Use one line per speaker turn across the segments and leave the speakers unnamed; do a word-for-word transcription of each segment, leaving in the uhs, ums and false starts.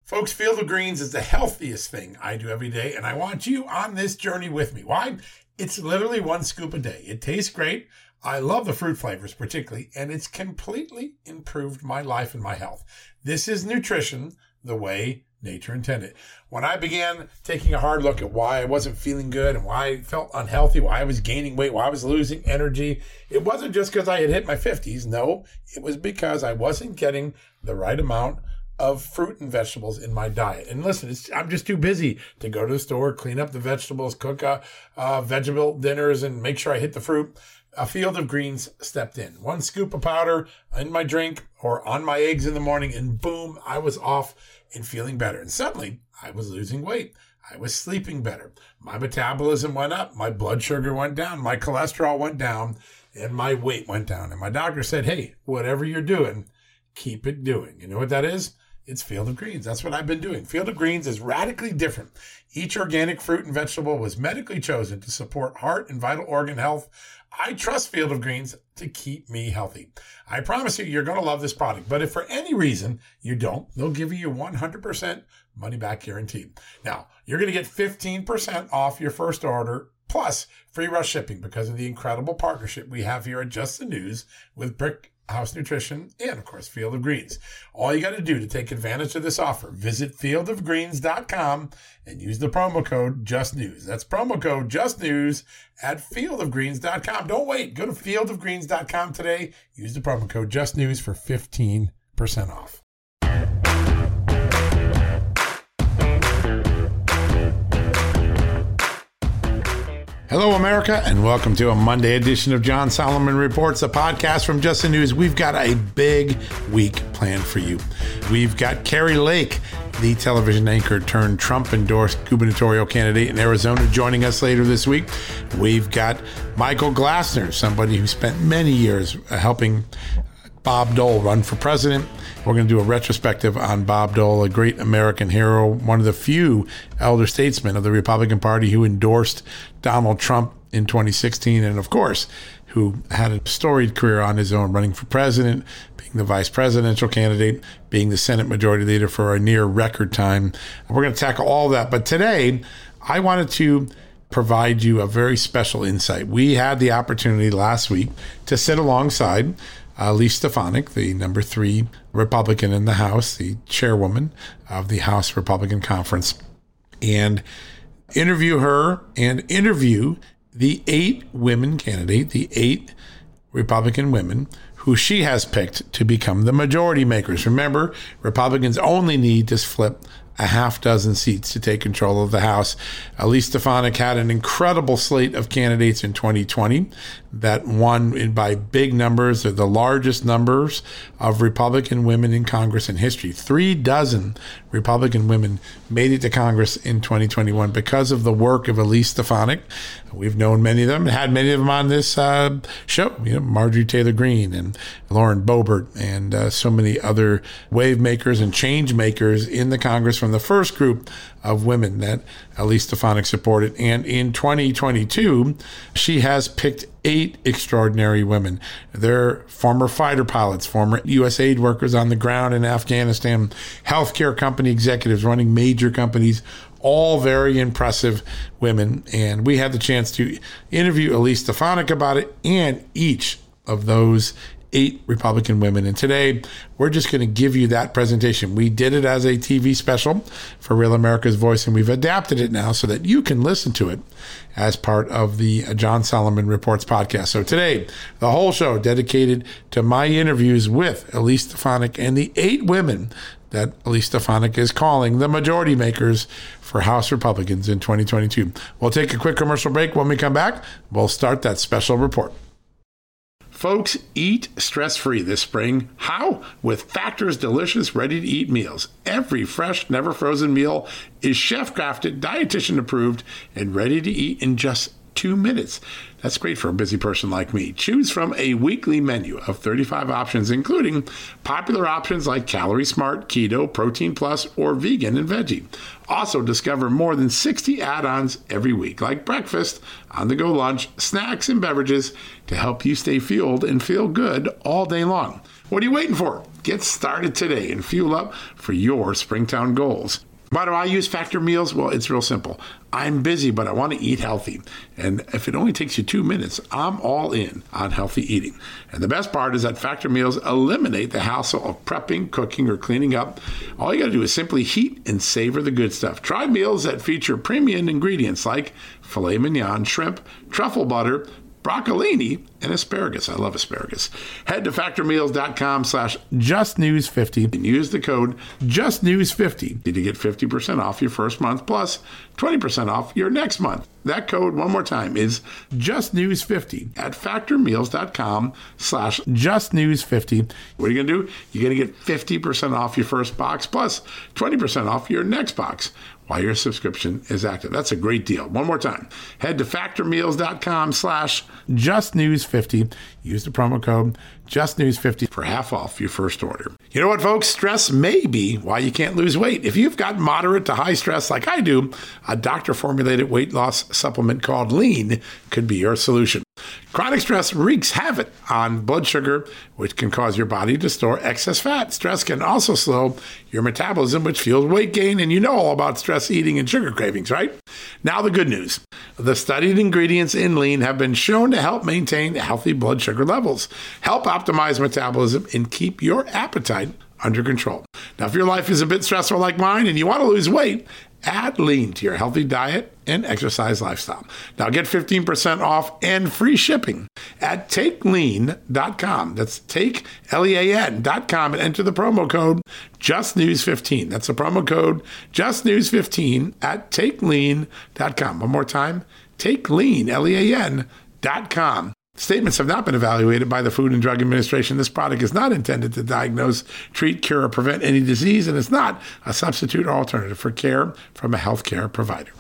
Folks, Field of Greens is the healthiest thing I do every day, and I want you on this journey with me. Why? It's literally one scoop a day. It tastes great. I love the fruit flavors particularly, and it's completely improved my life and my health. This is nutrition the way nature intended. When I began taking a hard look at why I wasn't feeling good and why I felt unhealthy, why I was gaining weight, why I was losing energy, it wasn't just because I had hit my fifties. No, it was because I wasn't getting the right amount of fruit and vegetables in my diet. And listen, it's, I'm just too busy to go to the store, clean up the vegetables, cook uh, uh, vegetable dinners, and make sure I hit the fruit. A Field of Greens stepped in. One scoop of powder in my drink or on my eggs in the morning, and boom, I was off and feeling better. And suddenly, I was losing weight. I was sleeping better. My metabolism went up. My blood sugar went down. My cholesterol went down. And my weight went down. And my doctor said, hey, whatever you're doing, keep it doing. You know what that is? It's Field of Greens. That's what I've been doing. Field of Greens is radically different. Each organic fruit and vegetable was medically chosen to support heart and vital organ health. I trust Field of Greens to keep me healthy. I promise you, you're going to love this product. But if for any reason you don't, they'll give you your one hundred percent money back guarantee. Now, you're going to get fifteen percent off your first order plus free rush shipping because of the incredible partnership we have here at Just the News with Brick House Nutrition, and of course, Field of Greens. All you got to do to take advantage of this offer, visit field of greens dot com and use the promo code JUSTNEWS. That's promo code JUSTNEWS at field of greens dot com. Don't wait. Go to field of greens dot com today. Use the promo code JUSTNEWS for fifteen percent off. Hello, America, and welcome to a Monday edition of John Solomon Reports, a podcast from Just the News. We've got a big week planned for you. We've got Kari Lake, the television anchor turned Trump-endorsed gubernatorial candidate in Arizona, joining us later this week. We've got Michael Glassner, somebody who spent many years helping Bob Dole run for president. We're going to do a retrospective on Bob Dole, a great American hero, one of the few elder statesmen of the Republican Party who endorsed Donald Trump in twenty sixteen, and of course, who had a storied career on his own, running for president, being the vice presidential candidate, being the Senate Majority Leader for a near record time. We're going to tackle all that. But today, I wanted to provide you a very special insight. We had the opportunity last week to sit alongside Uh, Elise Stefanik, the number three Republican in the House, the chairwoman of the House Republican Conference, and interview her and interview the eight women candidate, the eight Republican women who she has picked to become the majority makers. Remember, Republicans only need to flip a half dozen seats to take control of the House. Elise Stefanik had an incredible slate of candidates in twenty twenty that won by big numbers. They're the largest numbers of Republican women in Congress in history. Three dozen Republican women made it to Congress in twenty twenty-one because of the work of Elise Stefanik. We've known many of them, had many of them on this uh, show, you know, Marjorie Taylor Greene and Lauren Boebert and uh, so many other wave makers and change makers in the Congress from the first group of women that Elise Stefanik supported. And in twenty twenty-two, she has picked eight extraordinary women. They're former fighter pilots, former U S aid workers on the ground in Afghanistan, healthcare company executives running major companies, all very impressive women. And we had the chance to interview Elise Stefanik about it and each of those eight Republican women. And today, we're just going to give you that presentation. We did it as a T V special for Real America's Voice, and we've adapted it now so that you can listen to it as part of the John Solomon Reports podcast. So today, the whole show dedicated to my interviews with Elise Stefanik and the eight women that Elise Stefanik is calling the majority makers for House Republicans in twenty twenty-two. We'll take a quick commercial break. When we come back, we'll start that special report. Folks, eat stress-free this spring. How? With Factor's delicious, ready-to-eat meals. Every fresh, never-frozen meal is chef-crafted, dietitian-approved, and ready to eat in just two minutes. That's great for a busy person like me. Choose from a weekly menu of thirty-five options, including popular options like Calorie Smart, Keto, Protein Plus, or Vegan and Veggie. Also discover more than sixty add-ons every week, like breakfast, on-the-go lunch, snacks, and beverages to help you stay fueled and feel good all day long. What are you waiting for? Get started today and fuel up for your Springtown goals. Why do I use Factor Meals? Well, it's real simple. I'm busy, but I want to eat healthy. And if it only takes you two minutes, I'm all in on healthy eating. And the best part is that Factor Meals eliminate the hassle of prepping, cooking, or cleaning up. All you got to do is simply heat and savor the good stuff. Try meals that feature premium ingredients like filet mignon, shrimp, truffle butter, broccolini, and asparagus. I love asparagus. Head to factormeals.com slash justnews50 and use the code justnews50 to get fifty percent off your first month plus twenty percent off your next month. That code, one more time, is justnews50 at factormeals.com slash justnews50. What are you going to do? You're going to get fifty percent off your first box plus twenty percent off your next box while your subscription is active. That's a great deal. One more time. Head to factormeals.com slash justnews50. Use the promo code justnews50 for half off your first order. You know what, folks? Stress may be why you can't lose weight. If you've got moderate to high stress like I do, a doctor-formulated weight loss supplement called Lean could be your solution. Chronic stress wreaks havoc on blood sugar, which can cause your body to store excess fat. Stress can also slow your metabolism, which fuels weight gain. And you know all about stress eating and sugar cravings, right? Now the good news. The studied ingredients in Lean have been shown to help maintain healthy blood sugar levels, help optimize metabolism, and keep your appetite under control. Now, if your life is a bit stressful like mine and you want to lose weight, add Lean to your healthy diet and exercise lifestyle. Now get fifteen percent off and free shipping at take lean dot com. That's take, L E A N dot com, and enter the promo code just news fifteen. That's the promo code just news fifteen at take lean dot com. One more time, take lean, L E A N dot com. Statements have not been evaluated by the Food and Drug Administration. This product is not intended to diagnose, treat, cure, or prevent any disease, and is not a substitute or alternative for care from a healthcare provider.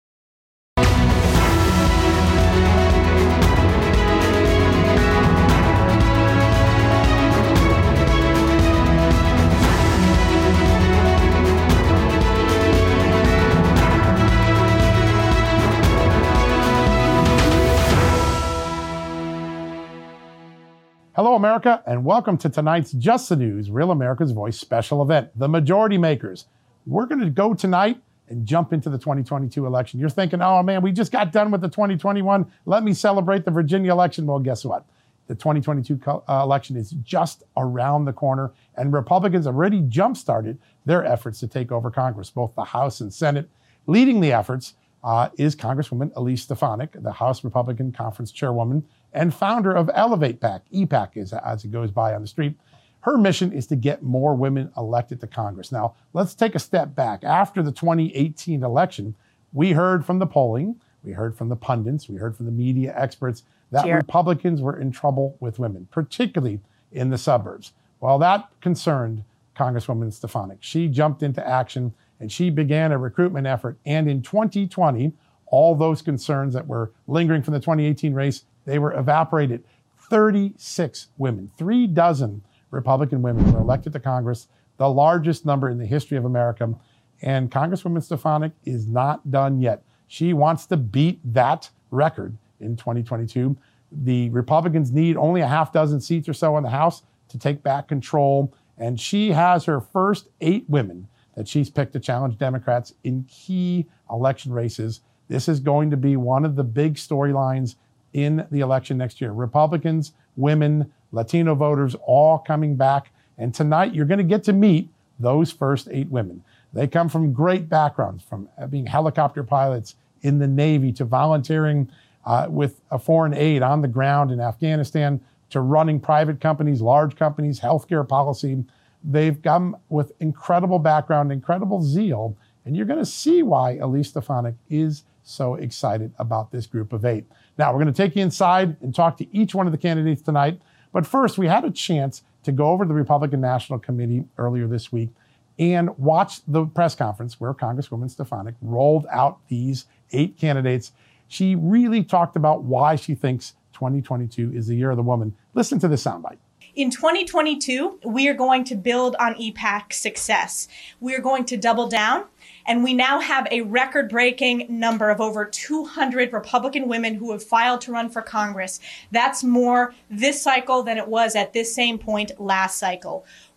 Hello, America, and welcome to tonight's Just the News, Real America's Voice special event, The Majority Makers. We're going to go tonight and jump into the twenty twenty-two election. You're thinking, oh, man, we just got done with the twenty twenty-one. Let me celebrate the Virginia election. Well, guess what? The twenty twenty-two co- uh, election is just around the corner, and Republicans have already jump-started their efforts to take over Congress, both the House and Senate. Leading the efforts uh, is Congresswoman Elise Stefanik, the House Republican Conference Chairwoman and founder of Elevate PAC, E PAC as, as it goes by on the street. Her mission is to get more women elected to Congress. Now, let's take a step back. After the twenty eighteen election, we heard from the polling, we heard from the pundits, we heard from the media experts that Cheer. Republicans were in trouble with women, particularly in the suburbs. Well, that concerned Congresswoman Stefanik. She jumped into action and she began a recruitment effort. And in twenty twenty, all those concerns that were lingering from the twenty eighteen race, they were evaporated. thirty-six women, three dozen Republican women were elected to Congress, the largest number in the history of America. And Congresswoman Stefanik is not done yet. She wants to beat that record in twenty twenty-two. The Republicans need only a half dozen seats or so in the House to take back control. And she has her first eight women that she's picked to challenge Democrats in key election races. This is going to be one of the big storylines in the election next year. Republicans, women, Latino voters, all coming back. And tonight, you're going to get to meet those first eight women. They come from great backgrounds, from being helicopter pilots in the Navy to volunteering uh, with a foreign aid on the ground in Afghanistan to running private companies, large companies, healthcare policy. They've come with incredible background, incredible zeal, and you're going to see why Elise Stefanik is so excited about this group of eight. Now, we're going to take you inside and talk to each one of the candidates tonight. But first, we had a chance to go over to the Republican National Committee earlier this week and watch the press conference where Congresswoman Stefanik rolled out these eight candidates. She really talked about why she thinks twenty twenty-two is the year of the woman. Listen to this soundbite.
In twenty twenty-two, we are going to build on E PAC's success. We are going to double down, and we now have a record-breaking number of over two hundred Republican women who have filed to run for Congress. That's more this cycle than it was at this same point last cycle.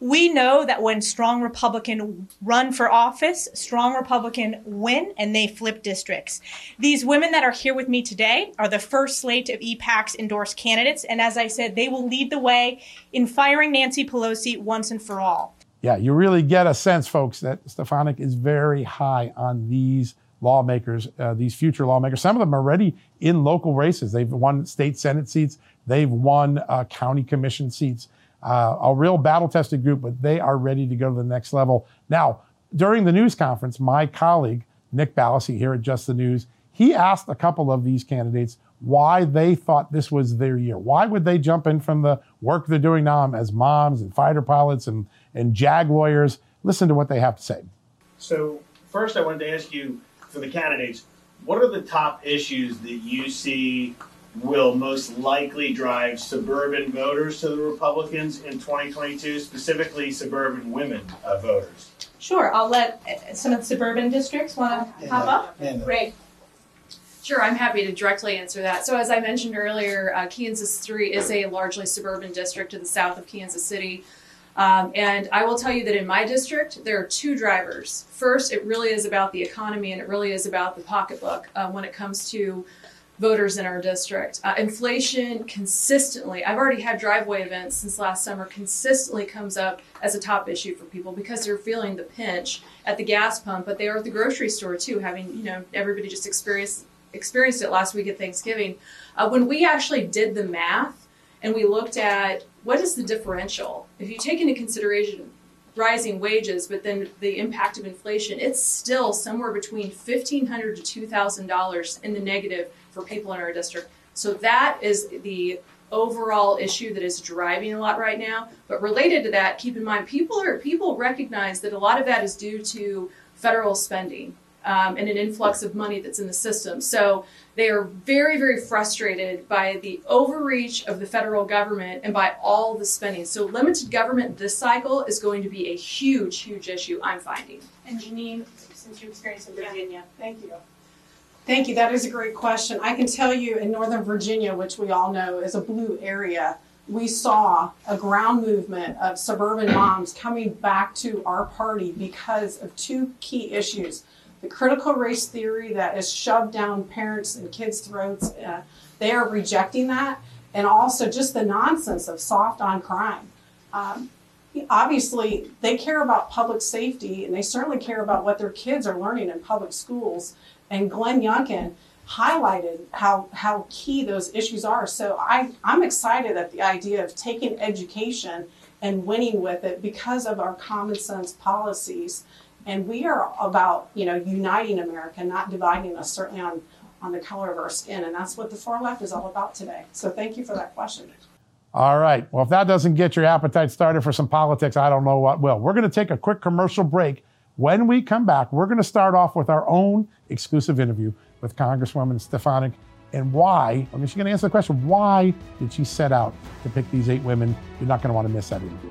We know that when strong Republican run for office, strong Republican win, and they flip districts. These women that are here with me today are the first slate of E PAC's endorsed candidates. And as I said, they will lead the way in firing Nancy Pelosi once and for all.
Yeah, you really get a sense, folks, that Stefanik is very high on these lawmakers, uh, these future lawmakers. Some of them are already in local races. They've won state Senate seats. They've won uh, county commission seats. Uh, a real battle-tested group, but they are ready to go to the next level. Now, during the news conference, my colleague, Nick Ballasy here at Just the News, he asked a couple of these candidates why they thought this was their year. Why would they jump in from the work they're doing now as moms and fighter pilots and, and JAG lawyers? Listen to what they have to say.
So first I wanted to ask you, for the candidates, what are the top issues that you see will most likely drive suburban voters to the Republicans in twenty twenty-two, specifically suburban women uh, voters?
Sure, I'll let some of the suburban districts want to pop up.
Yeah.
Great.
Sure, I'm happy to directly answer that. So as I mentioned earlier, uh, Kansas three is a largely suburban district to the south of Kansas City. Um, and I will tell you that in my district, there are two drivers. First, it really is about the economy, and it really is about the pocketbook uh, when it comes to voters in our district. Uh, inflation consistently, I've already had driveway events since last summer, consistently comes up as a top issue for people because they're feeling the pinch at the gas pump, but they are at the grocery store too, having, you know, everybody just experienced, experienced it last week at Thanksgiving. Uh, when we actually did the math and we looked at what is the differential, if you take into consideration rising wages, but then the impact of inflation, it's still somewhere between fifteen hundred dollars to two thousand dollars in the negative for people in our district. So that is the overall issue that is driving a lot right now. But related to that, keep in mind, people are people recognize that a lot of that is due to federal spending um, and an influx of money that's in the system. So they are very, very frustrated by the overreach of the federal government and by all the spending. So limited government this cycle is going to be a huge, huge issue, I'm finding.
And Janine, since you experienced in Virginia.
Thank you. Thank you. That is a great question. I can tell you in Northern Virginia, which we all know is a blue area, we saw a ground movement of suburban moms coming back to our party because of two key issues. The critical race theory that is shoved down parents' and kids' throats, uh, they are rejecting that. And also just the nonsense of soft on crime. Um, obviously, they care about public safety, and they certainly care about what their kids are learning in public schools. And Glenn Youngkin highlighted how, how key those issues are. So I, I'm excited at the idea of taking education and winning with it because of our common sense policies. And we are about, you know, uniting America, not dividing us, certainly on, on the color of our skin. And that's what the far left is all about today. So thank you for that question.
All right. Well, if that doesn't get your appetite started for some politics, I don't know what will. We're going to take a quick commercial break. When we come back, we're going to start off with our own exclusive interview with Congresswoman Stefanik and why, I mean, she's going to answer the question, why did she set out to pick these eight women? You're not going to want to miss that interview.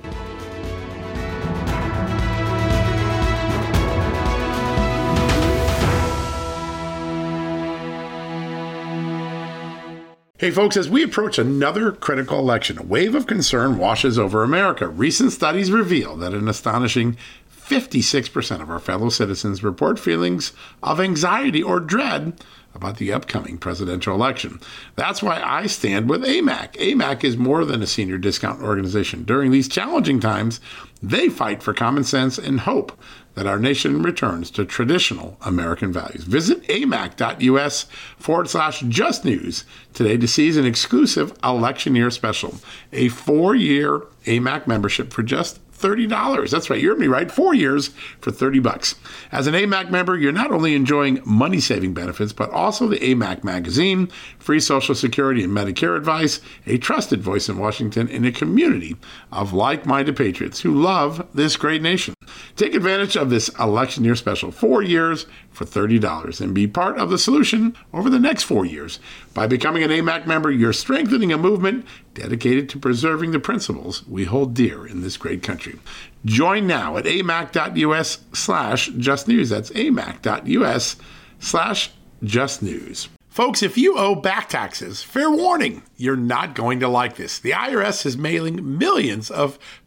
Hey folks, as we approach another critical election, a wave of concern washes over America. Recent studies reveal that an astonishing fifty-six percent of our fellow citizens report feelings of anxiety or dread about the upcoming presidential election. That's why I stand with A M A C. A M A C is more than a senior discount organization. During these challenging times, they fight for common sense and hope that our nation returns to traditional American values. Visit amac.us forward slash just news today to seize an exclusive election year special, a four-year A M A C membership for just thirty dollars. That's right, you heard me right, four years for thirty bucks. As an A M A C member, you're not only enjoying money-saving benefits, but also the A M A C magazine, free Social Security and Medicare advice, a trusted voice in Washington, and a community of like-minded patriots who love this great nation. Take advantage of this election year special, four years for thirty dollars, and be part of the solution over the next four years. By becoming an A M A C member, you're strengthening a movement dedicated to preserving the principles we hold dear in this great country. Join now at amac.us slash just news. That's amac.us slash just news. Folks, if you owe back taxes, fair warning, you're not going to like this. The I R S is mailing millions of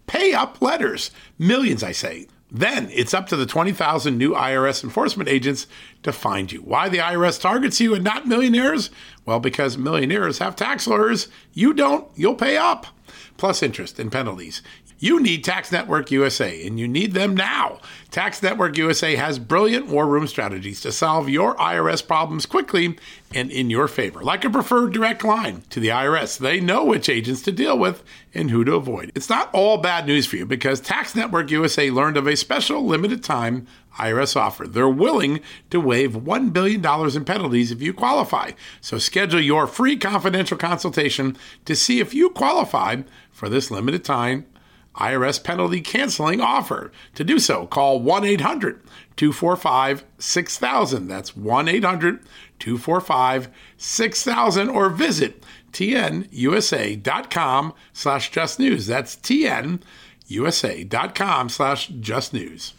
pay up letters. Millions, I say. Then it's up to the twenty thousand new I R S enforcement agents to find you. Why the I R S targets you and not millionaires? Well, because millionaires have tax lawyers. You don't. You'll pay up. Plus interest and penalties. You need Tax Network U S A, and you need them now. Tax Network U S A has brilliant war room strategies to solve your I R S problems quickly and in your favor, like a preferred direct line to the I R S. They know which agents to deal with and who to avoid. It's not all bad news for you because Tax Network U S A learned of a special limited time I R S offer. They're willing to waive one billion dollars in penalties if you qualify. So schedule your free confidential consultation to see if you qualify for this limited time I R S penalty canceling offer. To do so, call one eight hundred two four five six thousand. That's one eight hundred two four five six thousand or visit tnusa.com slash just news. That's tnusa.com slash just news.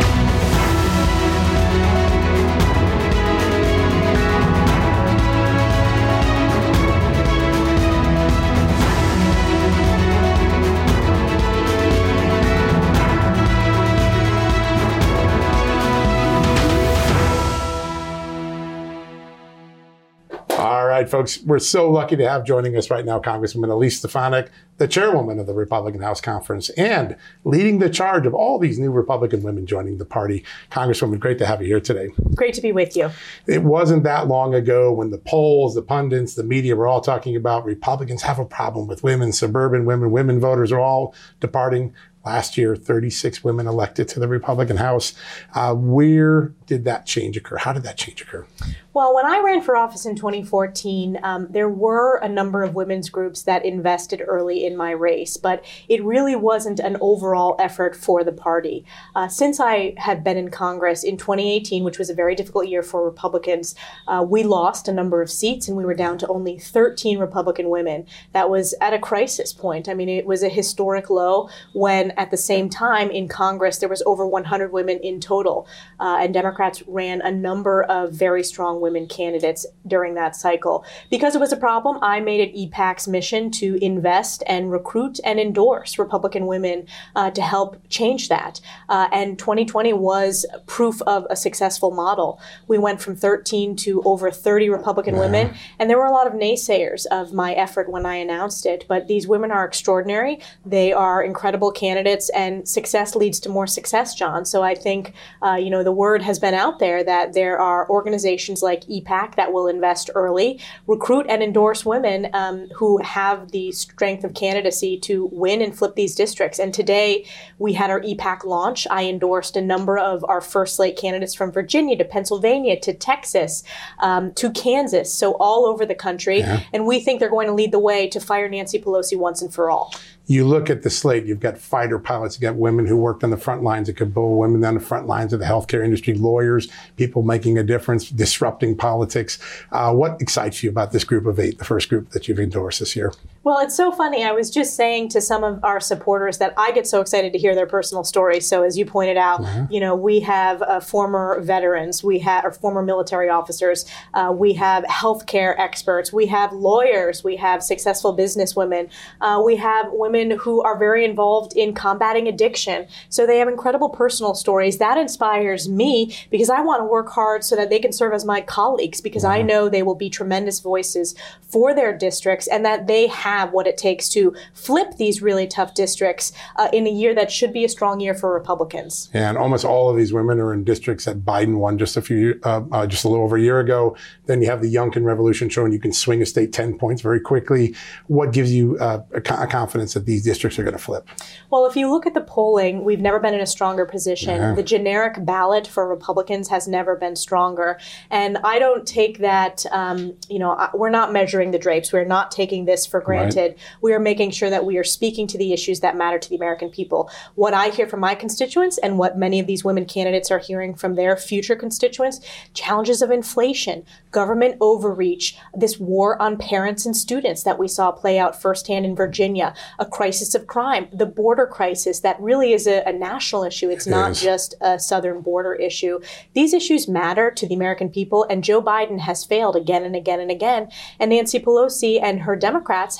All right, folks, we're so lucky to have joining us right now Congresswoman Elise Stefanik, the chairwoman of the Republican House Conference, and leading the charge of all these new Republican women joining the party. Congresswoman, great to have you here today.
Great to be with you.
It wasn't that long ago when the polls, the pundits, the media were all talking about Republicans have a problem with women, suburban women, women voters are all departing. Last year, thirty-six women elected to the Republican House. Uh, where did that change occur? How did that change occur?
Well, when I ran for office in twenty fourteen, um, there were a number of women's groups that invested early in my race, but it really wasn't an overall effort for the party. Uh, since I have been in Congress in twenty eighteen, which was a very difficult year for Republicans, uh, we lost a number of seats and we were down to only thirteen Republican women. That was at a crisis point. I mean, it was a historic low when at the same time in Congress there was over one hundred women in total, uh, and Democrats ran a number of very strong women candidates during that cycle. Because it was a problem, I made it E PAC's mission to invest and recruit and endorse Republican women uh, to help change that. Uh, and twenty twenty was proof of a successful model. We went from thirteen to over thirty Republican yeah. women, and there were a lot of naysayers of my effort when I announced it. But these women are extraordinary. They are incredible candidates, and success leads to more success, John. So I think, uh, you know, the word has been out there that there are organizations like E PAC that will invest early, recruit and endorse women um, who have the strength of candidacy to win and flip these districts. And today we had our E PAC launch. I endorsed a number of our first slate candidates from Virginia to Pennsylvania to Texas um, to Kansas, so all over the country. Yeah. And we think they're going to lead the way to fire Nancy Pelosi once and for all.
You look at the slate, you've got fighter pilots, you've got women who worked on the front lines at Kabul, women on the front lines of the healthcare industry, lawyers, people making a difference, disrupting politics. Uh, what excites you about this group of eight, the first group that you've endorsed this year?
Well, it's so funny. I was just saying to some of our supporters that I get so excited to hear their personal stories. So as you pointed out, mm-hmm. you know, we have uh, former veterans, we have or former military officers, uh, we have healthcare experts, we have lawyers, we have successful businesswomen, uh, we have women who are very involved in combating addiction. So they have incredible personal stories. That inspires me because I want to work hard so that they can serve as my colleagues, because mm-hmm. I know they will be tremendous voices for their districts and that they have what it takes to flip these really tough districts uh, in a year that should be a strong year for Republicans.
And almost all of these women are in districts that Biden won just a few, uh, uh, just a little over a year ago. Then you have the Youngkin Revolution showing you can swing a state ten points very quickly. What gives you uh, a, a confidence that these districts are going to flip?
Well, if you look at the polling, we've never been in a stronger position. Yeah. The generic ballot for Republicans has never been stronger. And I don't take that, um, you know, we're not measuring the drapes. We're not taking this for granted. Right. We are making sure that we are speaking to the issues that matter to the American people. What I hear from my constituents and what many of these women candidates are hearing from their future constituents, challenges of inflation, government overreach, this war on parents and students that we saw play out firsthand in Virginia, a crisis of crime, the border crisis that really is a, a national issue. It's it not is. just a southern border issue. These issues matter to the American people, and Joe Biden has failed again and again and again. And Nancy Pelosi and her Democrats have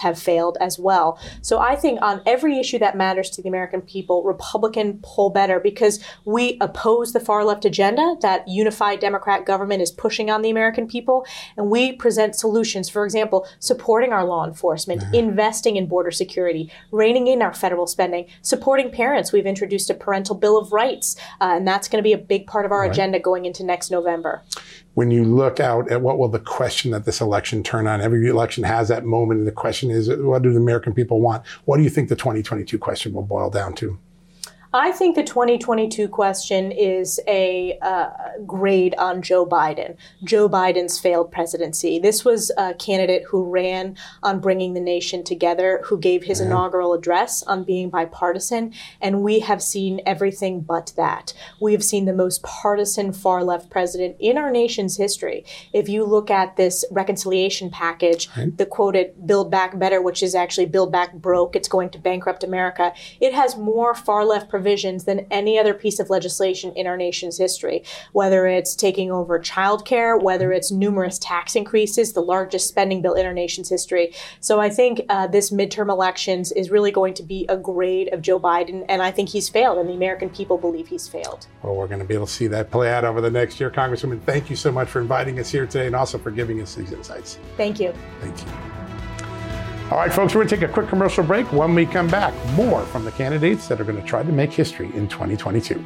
have failed as well. So I think on every issue that matters to the American people, Republican poll better because we oppose the far left agenda that unified Democrat government is pushing on the American people. And we present solutions, for example, supporting our law enforcement, mm-hmm. investing in border security, reining in our federal spending, supporting parents. We've introduced a parental bill of rights, uh, and that's going to be a big part of our right. agenda going into next November.
When you look out at what will the question that this election turn on, every election has that moment, and the question is, what do the American people want? What do you think the twenty twenty-two question will boil down to?
I think the twenty twenty-two question is a uh, grade on Joe Biden, Joe Biden's failed presidency. This was a candidate who ran on bringing the nation together, who gave his mm-hmm. inaugural address on being bipartisan, and we have seen everything but that. We have seen the most partisan far-left president in our nation's history. If you look at this reconciliation package, right. the quoted Build Back Better, which is actually Build Back Broke, it's going to bankrupt America, it has more far-left provisions than any other piece of legislation in our nation's history, whether it's taking over childcare, whether it's numerous tax increases, the largest spending bill in our nation's history. So I think uh, this midterm elections is really going to be a grade of Joe Biden, and I think he's failed, and the American people believe he's failed.
Well, we're going to be able to see that play out over the next year. Congresswoman, thank you so much for inviting us here today and also for giving us these insights.
Thank you.
Thank you. All right, folks, we're going to take a quick commercial break. When we come back, more from the candidates that are going to try to make history in twenty twenty-two.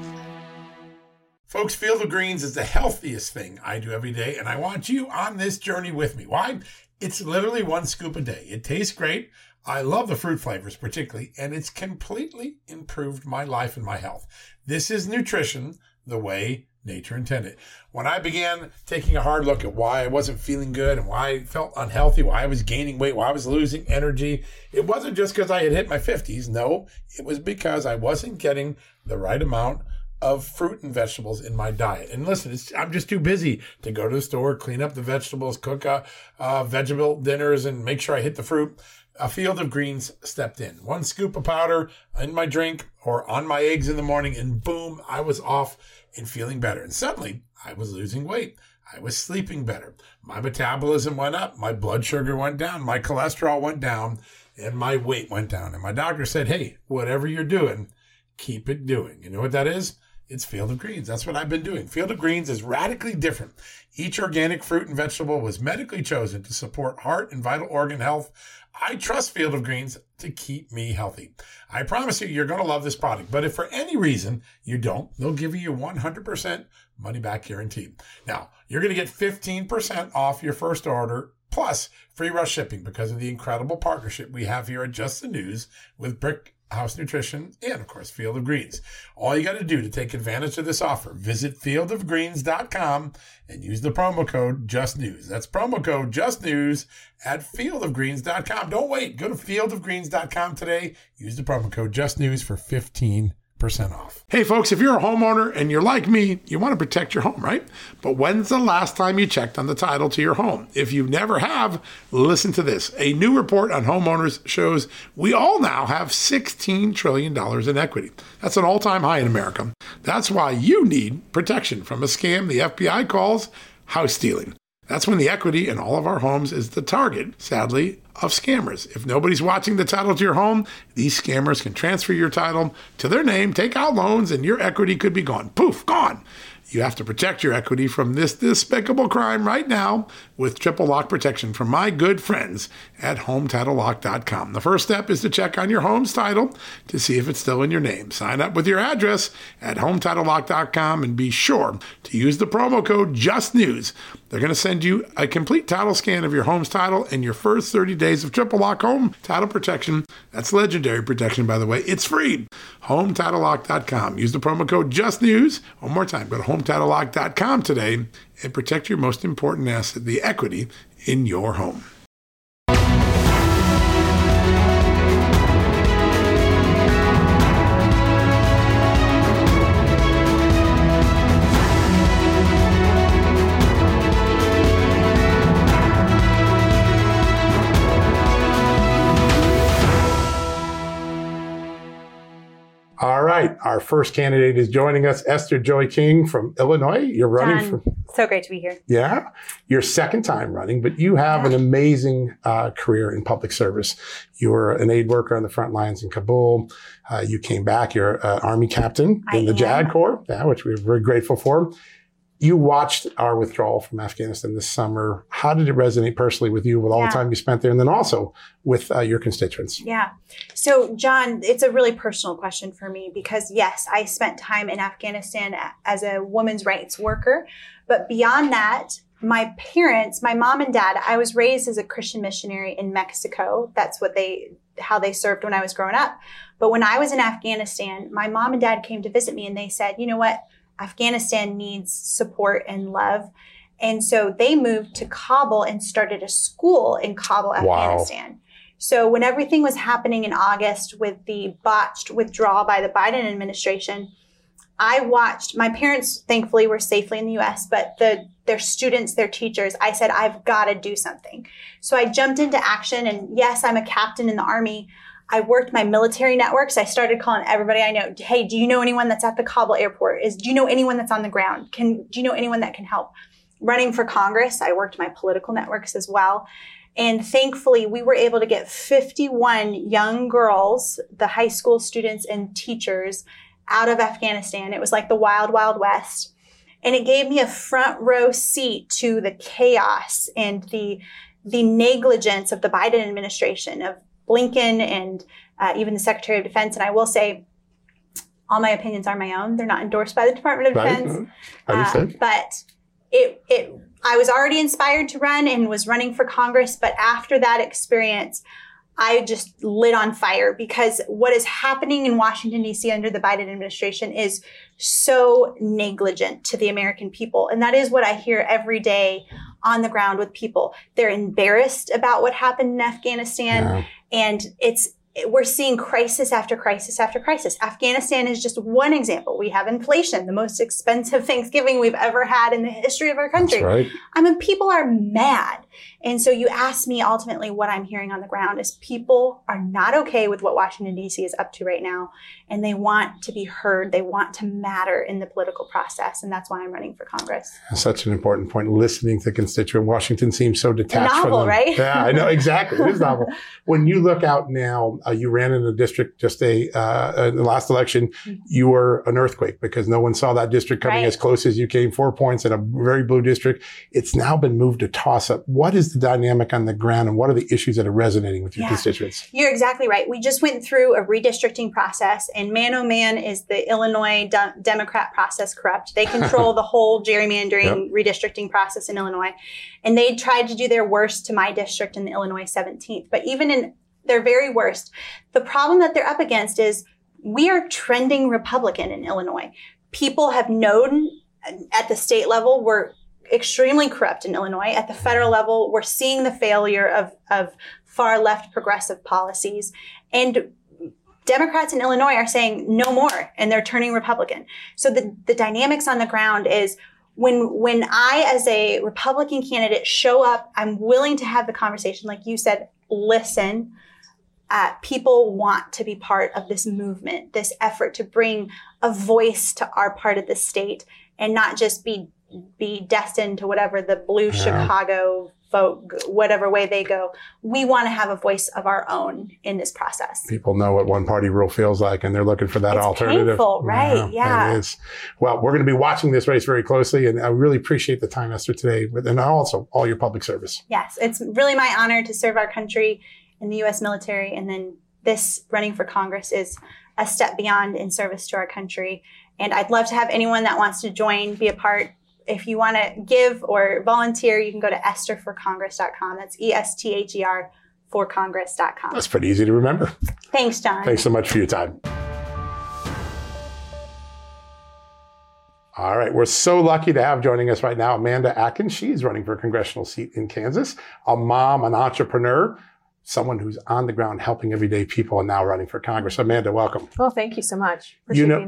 Folks, Field of Greens is the healthiest thing I do every day, and I want you on this journey with me. Why? It's literally one scoop a day. It tastes great. I love the fruit flavors particularly, and it's completely improved my life and my health. This is nutrition the way nature intended. When I began taking a hard look at why I wasn't feeling good and why I felt unhealthy, why I was gaining weight, why I was losing energy, it wasn't just because I had hit my fifties. No, it was because I wasn't getting the right amount of fruit and vegetables in my diet. And listen, it's, I'm just too busy to go to the store, clean up the vegetables, cook uh, uh, vegetable dinners, and make sure I hit the fruit. A Field of Greens stepped in. One scoop of powder in my drink or on my eggs in the morning, and boom, I was off and feeling better. And suddenly, I was losing weight. I was sleeping better. My metabolism went up. My blood sugar went down. My cholesterol went down. And my weight went down. And my doctor said, hey, whatever you're doing, keep it doing. You know what that is? It's Field of Greens. That's what I've been doing. Field of Greens is radically different. Each organic fruit and vegetable was medically chosen to support heart and vital organ health. I trust Field of Greens to keep me healthy. I promise you, you're going to love this product. But if for any reason you don't, they'll give you a one hundred percent money back guarantee. Now, you're going to get fifteen percent off your first order plus free rush shipping because of the incredible partnership we have here at Just the News with Brick House Nutrition and, of course, Field of Greens. All you got to do to take advantage of this offer, visit field of greens dot com and use the promo code JUSTNEWS. That's promo code JUSTNEWS at field of greens dot com. Don't wait. Go to field of greens dot com today. Use the promo code JUSTNEWS for fifteen percent off.
Hey, folks, if you're a homeowner and you're like me, you want to protect your home, right? But when's the last time you checked on the title to your home? If you never have, listen to this. A new report on homeowners shows we all now have sixteen trillion dollars in equity. That's an all-time high in America. That's why you need protection from a scam the F B I calls house stealing. That's when the equity in all of our homes is the target, sadly, of scammers. If nobody's watching the title to your home, these scammers can transfer your title to their name, take out loans, and your equity could be gone. Poof, gone. You have to protect your equity from this despicable crime right now with triple lock protection from my good friends at home title lock dot com. The first step is to check on your home's title to see if it's still in your name. Sign up with your address at home title lock dot com and be sure to use the promo code JUSTNEWS. They're going to send you a complete title scan of your home's title and your first thirty days of triple lock home title protection. That's legendary protection, by the way. It's free. home title lock dot com. Use the promo code JUSTNEWS. One more time, go to home title lock dot com today and protect your most important asset, the equity in your home. All right, our first candidate is joining us, Esther Joy King from Illinois. You're running
John,
for...
so great to be here.
Yeah. Your second time running, but you have yeah. an amazing uh, career in public service. You were an aid worker on the front lines in Kabul. Uh, you came back. You're an Army captain
I
in the
am.
JAG Corps, yeah, which we're very grateful for. You watched our withdrawal from Afghanistan this summer. How did it resonate personally with you with all
yeah.
the time you spent there, and then also with uh, your constituents?
Yeah. So, John, it's a really personal question for me because, yes, I spent time in Afghanistan as a women's rights worker. But beyond that, my parents, my mom and dad, I was raised as a Christian missionary in Mexico. That's what they, how they served when I was growing up. But when I was in Afghanistan, my mom and dad came to visit me and they said, you know what? Afghanistan needs support and love. And so they moved to Kabul and started a school in Kabul,
Wow.
Afghanistan. So when everything was happening in August with the botched withdrawal by the Biden administration, I watched, my parents thankfully were safely in the U S, but the their students, their teachers, I said, I've got to do something. So I jumped into action, and yes, I'm a captain in the Army. I worked my military networks. I started calling everybody I know. Hey, do you know anyone that's at the Kabul airport? Is do you know anyone that's on the ground? Can do you know anyone that can help? Running for Congress, I worked my political networks as well. And thankfully, we were able to get fifty-one young girls, the high school students and teachers, out of Afghanistan. It was like the wild, wild west. And it gave me a front row seat to the chaos and the, the negligence of the Biden administration, of Blinken and uh, even the Secretary of Defense. And I will say, all my opinions are my own. They're not endorsed by the Department of
Right.
Defense.
Uh,
but it, it, I was already inspired to run and was running for Congress. But after that experience, I just lit on fire because what is happening in Washington, D C under the Biden administration is so negligent to the American people. And that is what I hear every day on the ground with people. They're embarrassed about what happened in Afghanistan.
Yeah.
And it's, we're seeing crisis after crisis after crisis. Afghanistan is just one example. We have inflation, the most expensive Thanksgiving we've ever had in the history of our country.
That's right.
I mean, people are mad. And so you ask me ultimately what I'm hearing on the ground is people are not okay with what Washington, D C is up to right now. And they want to be heard. They want to matter in the political process. And that's why I'm running for Congress.
Such an important point. Listening to constituent. Washington seems so detached
Novel,
from them.
right?
Yeah, I know. Exactly. It is novel. When you look out now, uh, you ran in a district just a, uh, in the last election, you were an earthquake because no one saw that district coming
Right.
as close as you came, four points in a very blue district. It's now been moved to toss up. What is the dynamic on the ground and what are the issues that are resonating with your
Yeah.
constituents?
You're exactly right. We just went through a redistricting process, and man, oh man, is the Illinois de- Democrat process corrupt. They control the whole gerrymandering redistricting process in Illinois. And they tried to do their worst to my district in the Illinois seventeenth. But even in their very worst, the problem that they're up against is we are trending Republican in Illinois. People have known at the state level we're extremely corrupt in Illinois. At the federal level, we're seeing the failure of, of far left progressive policies. And Democrats in Illinois are saying no more, and they're turning Republican. So the, the dynamics on the ground is when, when I, as a Republican candidate, show up, I'm willing to have the conversation. Like you said, listen. Uh, people want to be part of this movement, this effort to bring a voice to our part of the state and not just be be destined to whatever the blue
Yeah.
Chicago vote, whatever way they go. We want to have a voice of our own in this process.
People know what one party rule feels like, and they're looking for that
It's
alternative.
painful, right? Yeah.
It is. Well, we're going to be watching this race very closely, and I really appreciate the time, Esther, today, and also all your public service.
Yes, it's really my honor to serve our country in the U S military. And then this running for Congress is a step beyond in service to our country. And I'd love to have anyone that wants to join, be a part. If you want to give or volunteer, you can go to esther for congress dot com. That's E S T H E R for congress dot com.
That's pretty easy to remember.
Thanks, John.
Thanks so much for your time. All right. We're so lucky to have joining us right now Amanda Atkins. She's running for a congressional seat in Kansas, a mom, an entrepreneur, someone who's on the ground helping everyday people and now running for Congress. Amanda, welcome.
Well, thank you so much. Appreciate
You know,
being here.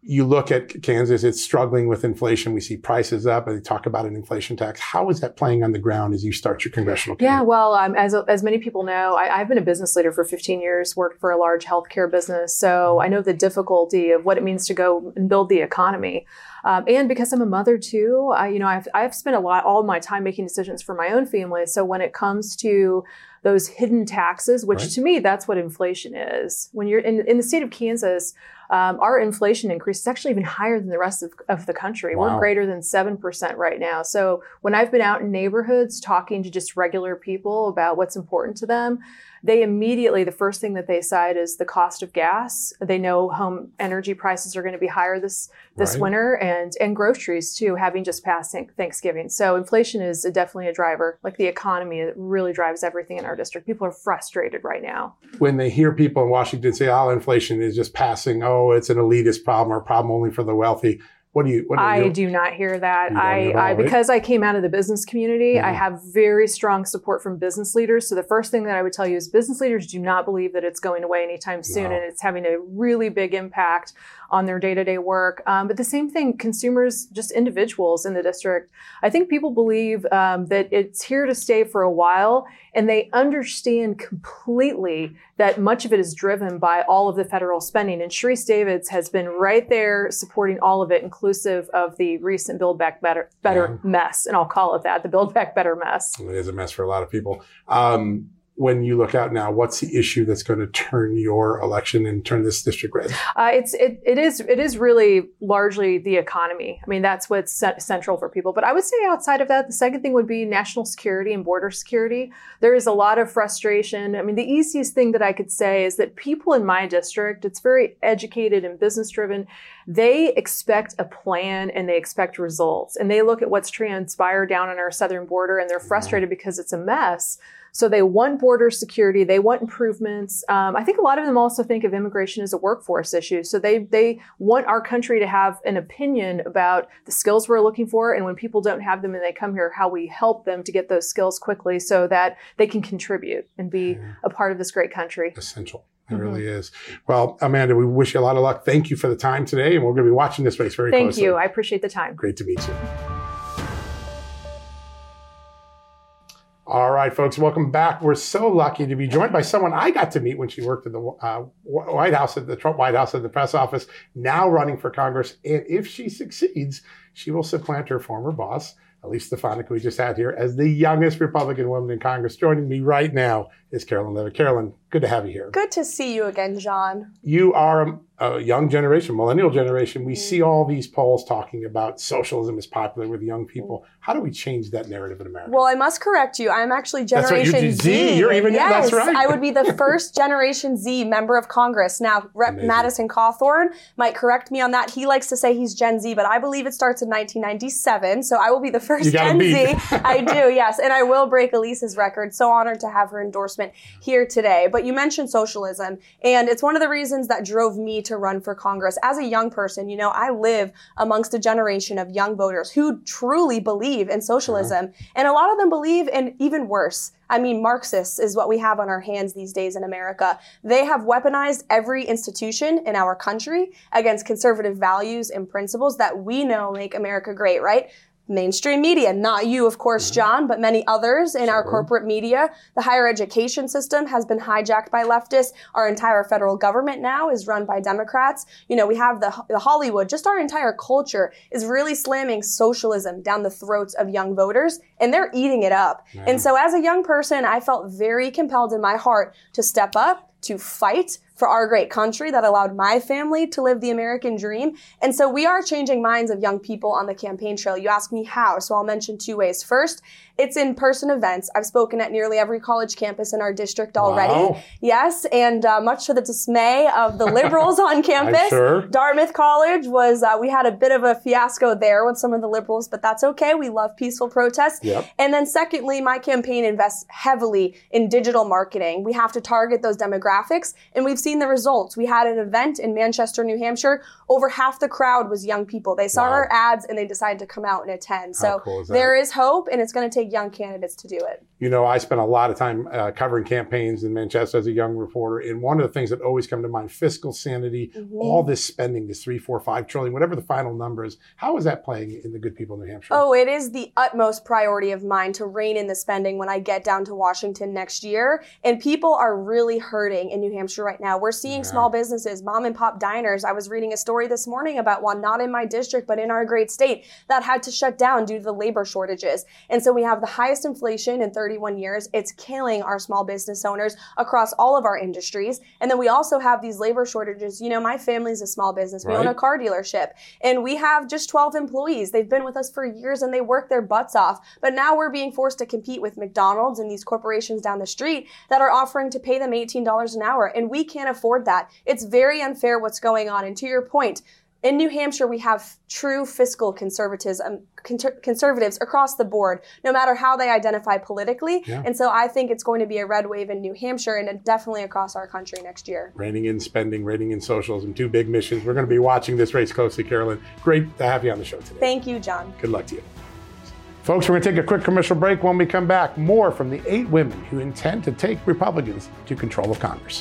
you look at Kansas, it's struggling with inflation. We see prices up, and they talk about an inflation tax. How is that playing on the ground as you start your congressional campaign?
Yeah, well, um, as as many people know, I, I've been a business leader for fifteen years, worked for a large healthcare business, so I know the difficulty of what it means to go and build the economy. Um, and because I'm a mother too, I, you know, I've I've spent a lot all of my time making decisions for my own family. So when it comes to those hidden taxes, which
Right.
to me, that's what inflation is. When you're in, in the state of Kansas, um, our inflation increase is actually even higher than the rest of, of the country.
Wow.
We're greater than seven percent right now. So when I've been out in neighborhoods talking to just regular people about what's important to them, they immediately, the first thing that they cite is the cost of gas. They know home energy prices are going to be higher this this
Right.
winter, and and groceries too, having just passed Thank- Thanksgiving. So inflation is definitely a driver. Like the economy, it really drives everything in our district. People are frustrated right now.
When they hear people in Washington say, oh, inflation is just passing, oh, it's an elitist problem or a problem only for the wealthy, what do you, what do
I
you
do not hear that.
You don't
I,
hear it all,
I
right?
because I came out of the business community, I
Mhm.
have very strong support from business leaders. So the first thing that I would tell you is business leaders do not believe that it's going away anytime soon,
No.
and it's having a really big impact on their day-to-day work. Um, but the same thing, consumers, just individuals in the district. I think people believe um, that it's here to stay for a while, and they understand completely that much of it is driven by all of the federal spending. And Sharice Davids has been right there supporting all of it, inclusive of the recent Build Back Better, better
Yeah.
mess. And I'll call it that, the Build Back Better mess.
It is a mess for a lot of people. Um, when you look out now, what's the issue that's going to turn your election and turn this district red?
Uh, it's it, it is it is really largely the economy. I mean, that's what's ce- central for people. But I would say outside of that, the second thing would be national security and border security. There is a lot of frustration. I mean, the easiest thing that I could say is that people in my district, it's very educated and business driven. They expect a plan and they expect results. And they look at what's transpired down on our southern border, and they're frustrated because it's a mess. So they want border security. They want improvements. Um, I think a lot of them also think of immigration as a workforce issue. So they they want our country to have an opinion about the skills we're looking for, and when people don't have them and they come here, how we help them to get those skills quickly so that they can contribute and be a part of this great country.
Essential. It really is. Well, Amanda, we wish you a lot of luck. Thank you for the time today, and we're going to be watching this race very
Thank
closely.
you. I appreciate the time.
Great to meet you. All right, folks, welcome back. We're so lucky to be joined by someone I got to meet when she worked at the uh, White House, at the Trump White House, at the press office, now running for Congress. And if she succeeds, she will supplant her former boss, Elise Stefanik, who we just had here, as the youngest Republican woman in Congress. Joining me right now is Carolyn Levitt. Carolyn, good to have you here.
Good to see you again, John.
You are a young generation, millennial generation. We see all these polls talking about socialism is popular with young people. How do we change that narrative in America?
Well, I must correct you. I'm actually
That's right,
Generation
you're
Z.
Z. You're even-
yes,
that's right.
I would be the first Generation Z member of Congress. Now, Rep
Amazing.
Madison Cawthorn might correct me on that. He likes to say he's Gen Z, but I believe it starts in nineteen ninety-seven. So I will be the first
You got a
Gen
beat.
Z. I do, yes. And I will break Elise's record. So honored to have her endorsement here today. But you mentioned socialism, and it's one of the reasons that drove me to run for Congress. As a young person, you know, I live amongst a generation of young voters who truly believe in socialism. And a lot of them believe in even worse. I mean, Marxists is what we have on our hands these days in America. They have weaponized every institution in our country against conservative values and principles that we know make America great, right? Mainstream media, not you, of course, John, but many others in our corporate media. The higher education system has been hijacked by leftists. Our entire federal government now is run by Democrats. You know, we have the, the Hollywood, just our entire culture is really slamming socialism down the throats of young voters, and they're eating it up.
Yeah.
And so as a young person, I felt very compelled in my heart to step up, to fight for our great country that allowed my family to live the American dream. And so we are changing minds of young people on the campaign trail. You ask me how, so I'll mention two ways. First, it's in-person events. I've spoken at nearly every college campus in our district already.
Wow.
Yes, and uh, much to the dismay of the liberals on campus.
sure.
Dartmouth College was, uh, we had a bit of a fiasco there with some of the liberals, but that's okay. We love peaceful protests.
Yep.
And then secondly, my campaign invests heavily in digital marketing. We have to target those demographics demographics, and we've seen the results. We had an event in Manchester, New Hampshire. Over half the crowd was young people. They saw
Wow.
our ads and they decided to come out and attend. So
cool is that?
there is hope, and it's going to take young candidates to do it.
You know, I spent a lot of time uh, covering campaigns in Manchester as a young reporter, and one of the things that always come to mind, fiscal sanity,
Mm-hmm.
all this spending, this three, four, five trillion, whatever the final number is. How is that playing in the good people of New Hampshire?
Oh, it is the utmost priority of mine to rein in the spending when I get down to Washington next year. And people are really hurting in New Hampshire right now. We're seeing
Yeah.
small businesses, mom and pop diners. I was reading a story this morning about one, not in my district, but in our great state, that had to shut down due to the labor shortages. And so we have the highest inflation in thirty-one years. It's killing our small business owners across all of our industries. And then we also have these labor shortages. You know, my family's a small business. We own
Right.
a car dealership, and we have just twelve employees. They've been with us for years and they work their butts off. But now we're being forced to compete with McDonald's and these corporations down the street that are offering to pay them eighteen dollars an hour. And we can't afford that. It's very unfair what's going on. And to your point, in New Hampshire, we have true fiscal conservatism, con- conservatives across the board, no matter how they identify politically.
Yeah.
And so I think it's going to be a red wave in New Hampshire and definitely across our country next year.
Reining in spending, reining in socialism, two big missions. We're going to be watching this race closely, Carolyn. Great to have you on the show today.
Thank you, John.
Good luck to you. Folks, we're going to take a quick commercial break. When we come back, more from the eight women who intend to take Republicans to control of Congress.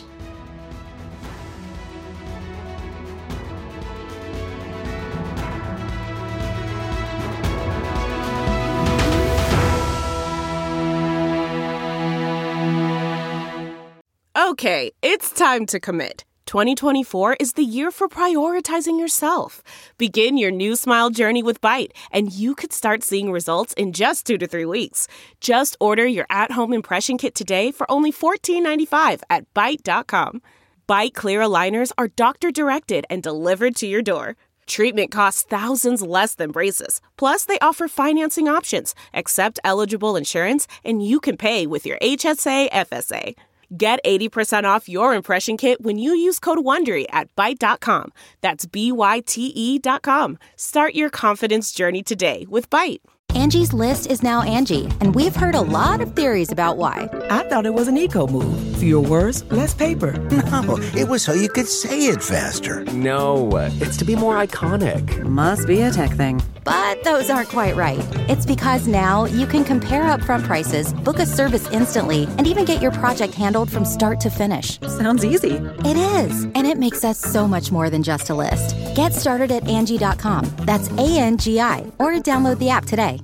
Okay, it's time to commit. twenty twenty-four is the year for prioritizing yourself. Begin your new smile journey with Byte, and you could start seeing results in just two to three weeks. Just order your at-home impression kit today for only fourteen ninety-five at byte dot com. Byte clear aligners are doctor-directed and delivered to your door. Treatment costs thousands less than braces. Plus, they offer financing options, accept eligible insurance, and you can pay with your H S A F S A. Get eighty percent off your impression kit when you use code WONDERY at byte dot com. That's B Y T E dot com. Start your confidence journey today with Byte.
Angie's List is now Angie, and we've heard a lot of theories about why.
I thought it was an eco move. Fewer words, less paper.
No, it was so you could say it faster.
No, it's to be more iconic.
Must be a tech thing.
But those aren't quite right. It's because now you can compare upfront prices, book a service instantly, and even get your project handled from start to finish.
Sounds easy.
It is, and it makes us so much more than just a list. Get started at Angie dot com. That's A N G I, or download the app today.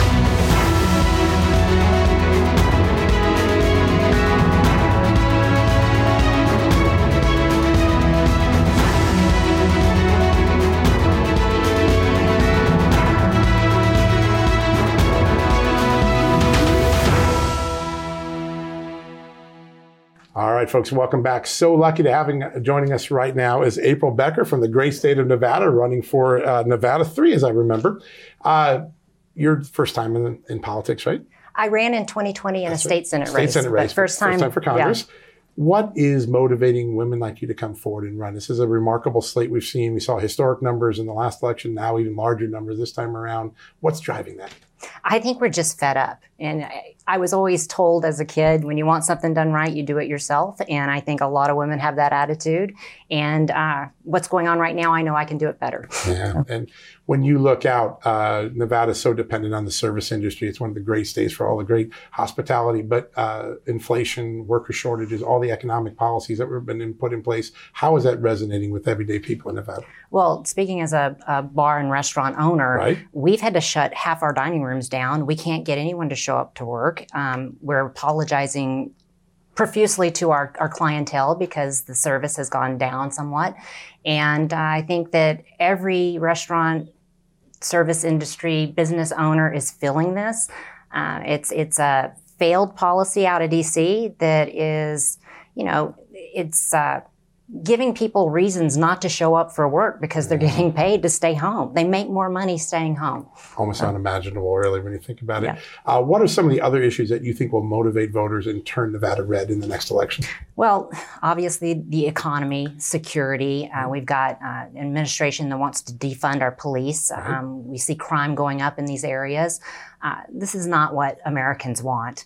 All right, folks, welcome back. So lucky to having joining us right now is April Becker from the great state of Nevada, running for uh, Nevada three, as I remember. Uh, your first time in, in politics, right?
I ran in twenty twenty in
That's
a
right.
state senate
State
race.
Senate race.
But first time,
First time for Congress.
Yeah.
What is motivating women like you to come forward and run? This is a remarkable slate we've seen. We saw historic numbers in the last election, now even larger numbers this time around. What's driving that?
I think we're just fed up. And I, I was always told as a kid, when you want something done right, you do it yourself. And I think a lot of women have that attitude. And uh, what's going on right now, I know I can do it better.
Yeah. And when you look out, uh, Nevada is so dependent on the service industry. It's one of the great states for all the great hospitality, but uh, inflation, worker shortages, all the economic policies that have been in, put in place. How is that resonating with everyday people in Nevada?
Well, speaking as a, a bar and restaurant owner,
Right.
we've had to shut half our dining rooms down. We can't get anyone to show up to work. Um, we're apologizing profusely to our, our clientele because the service has gone down somewhat. And uh, I think that every restaurant, service industry, business owner is feeling this. Uh, it's, it's a failed policy out of D C that is, you know, it's uh, giving people reasons not to show up for work because they're getting paid to stay home. They make more money staying home.
Almost unimaginable, really, when you think about it.
Yeah.
Uh, what are some of the other issues that you think will motivate voters and turn Nevada red in the next election?
Well, obviously the economy, security. Uh, we've got uh, an administration that wants to defund our police.
Right.
Um, we see crime going up in these areas. Uh, this is not what Americans want.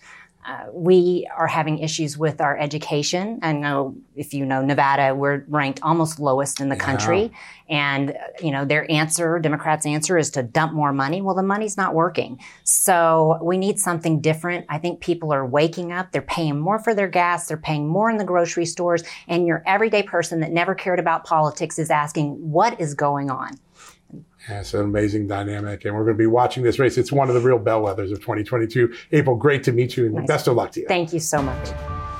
Uh, we are having issues with our education. I know if you know Nevada, we're ranked almost lowest in the
Yeah.
country. And, uh, you know, their answer, Democrats' answer is to dump more money. Well, the money's not working. So we need something different. I think people are waking up. They're paying more for their gas. They're paying more in the grocery stores. And your everyday person that never cared about politics is asking, what is going on?
Yeah, it's an amazing dynamic, and we're going to be watching this race. It's one of the real bellwethers of twenty twenty-two. April, great to meet you, and
Nice.
best of luck to you.
Thank you so much.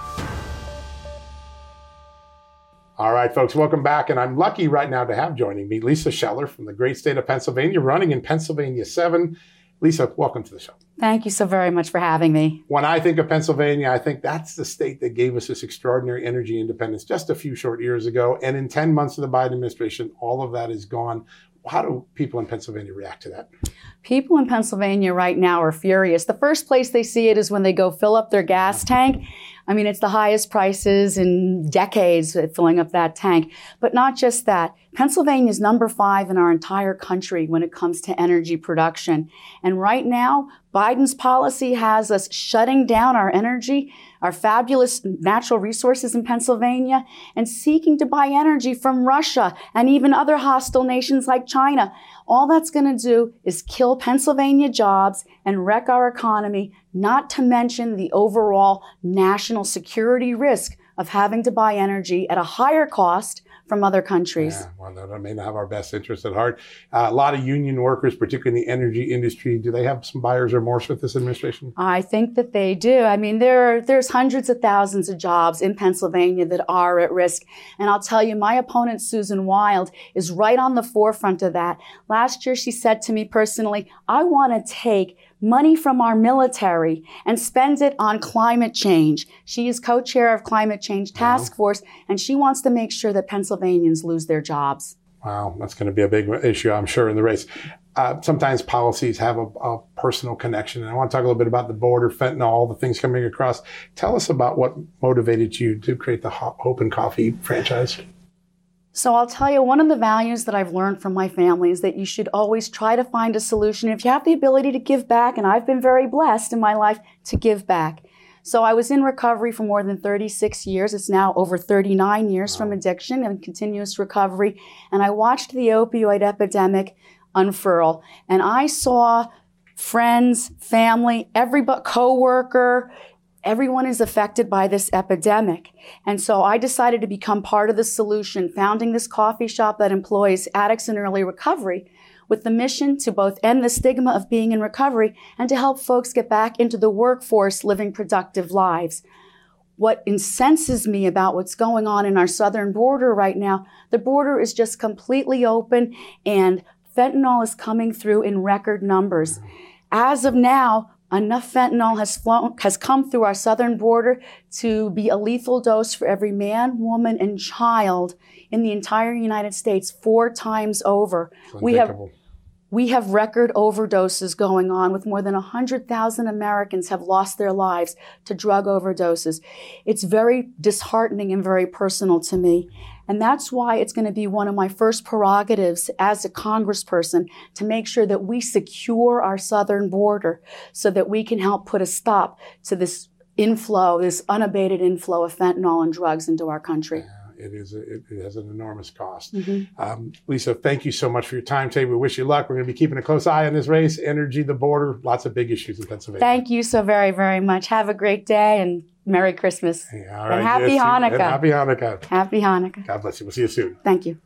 All right, folks, welcome back. And I'm lucky right now to have joining me Lisa Scheller from the great state of Pennsylvania, running in Pennsylvania seven. Lisa, welcome to the show.
Thank you so very much for having me.
When I think of Pennsylvania, I think that's the state that gave us this extraordinary energy independence just a few short years ago. And in ten months of the Biden administration, all of that is gone. How do people in Pennsylvania react to that?
People in Pennsylvania right now are furious. The first place they see it is when they go fill up their gas tank. I mean, it's the highest prices in decades at filling up that tank. But not just that. Pennsylvania is number five in our entire country when it comes to energy production. And right now, Biden's policy has us shutting down our energy, our fabulous natural resources in Pennsylvania, and seeking to buy energy from Russia and even other hostile nations like China. All that's going to do is kill Pennsylvania jobs and wreck our economy, not to mention the overall national security risk of having to buy energy at a higher cost from other countries.
Yeah, well, that may not have our best interest at heart. Uh, a lot of union workers, particularly in the energy industry, do they have some buyer's remorse with this administration?
I think that they do. I mean, there are, there's hundreds of thousands of jobs in Pennsylvania that are at risk. And I'll tell you, my opponent, Susan Wild, is right on the forefront of that. Last year, she said to me personally, I want to take money from our military and spend it on climate change. She is co-chair of Climate Change Task Force, and she wants to make sure that Pennsylvanians lose their jobs.
Wow, that's going to be a big issue, I'm sure, in the race. Uh, sometimes policies have a, a personal connection, and I want to talk a little bit about the border, fentanyl, all the things coming across. Tell us about what motivated you to create the Hope and Coffee franchise.
So I'll tell you, one of the values that I've learned from my family is that you should always try to find a solution. If you have the ability to give back, and I've been very blessed in my life to give back. So I was in recovery for more than thirty-six years. It's now over thirty-nine years from addiction and continuous recovery. And I watched the opioid epidemic unfurl. And I saw friends, family, everybody, co-worker, everyone is affected by this epidemic. And so I decided to become part of the solution, founding this coffee shop that employs addicts in early recovery with the mission to both end the stigma of being in recovery and to help folks get back into the workforce living productive lives. What incenses me about what's going on in our southern border right now, the border is just completely open and fentanyl is coming through in record numbers. As of now, enough fentanyl has flown, has come through our southern border to be a lethal dose for every man, woman, and child in the entire United States four times over. We have, we have record overdoses going on with more than one hundred thousand Americans have lost their lives to drug overdoses. It's very disheartening and very personal to me. And that's why it's going to be one of my first prerogatives as a congressperson to make sure that we secure our southern border so that we can help put a stop to this inflow, this unabated inflow of fentanyl and drugs into our country.
Yeah, it is. A, it, it has an enormous cost.
Mm-hmm.
Um, Lisa, thank you so much for your time today. We wish you luck. We're going to be keeping a close eye on this race, energy, the border, lots of big issues in Pennsylvania.
Thank you so very, very much. Have a great day and Merry Christmas.
Yeah, all right.
And Happy
yes,
Hanukkah.
And happy Hanukkah.
Happy Hanukkah.
God bless you. We'll see you soon.
Thank you.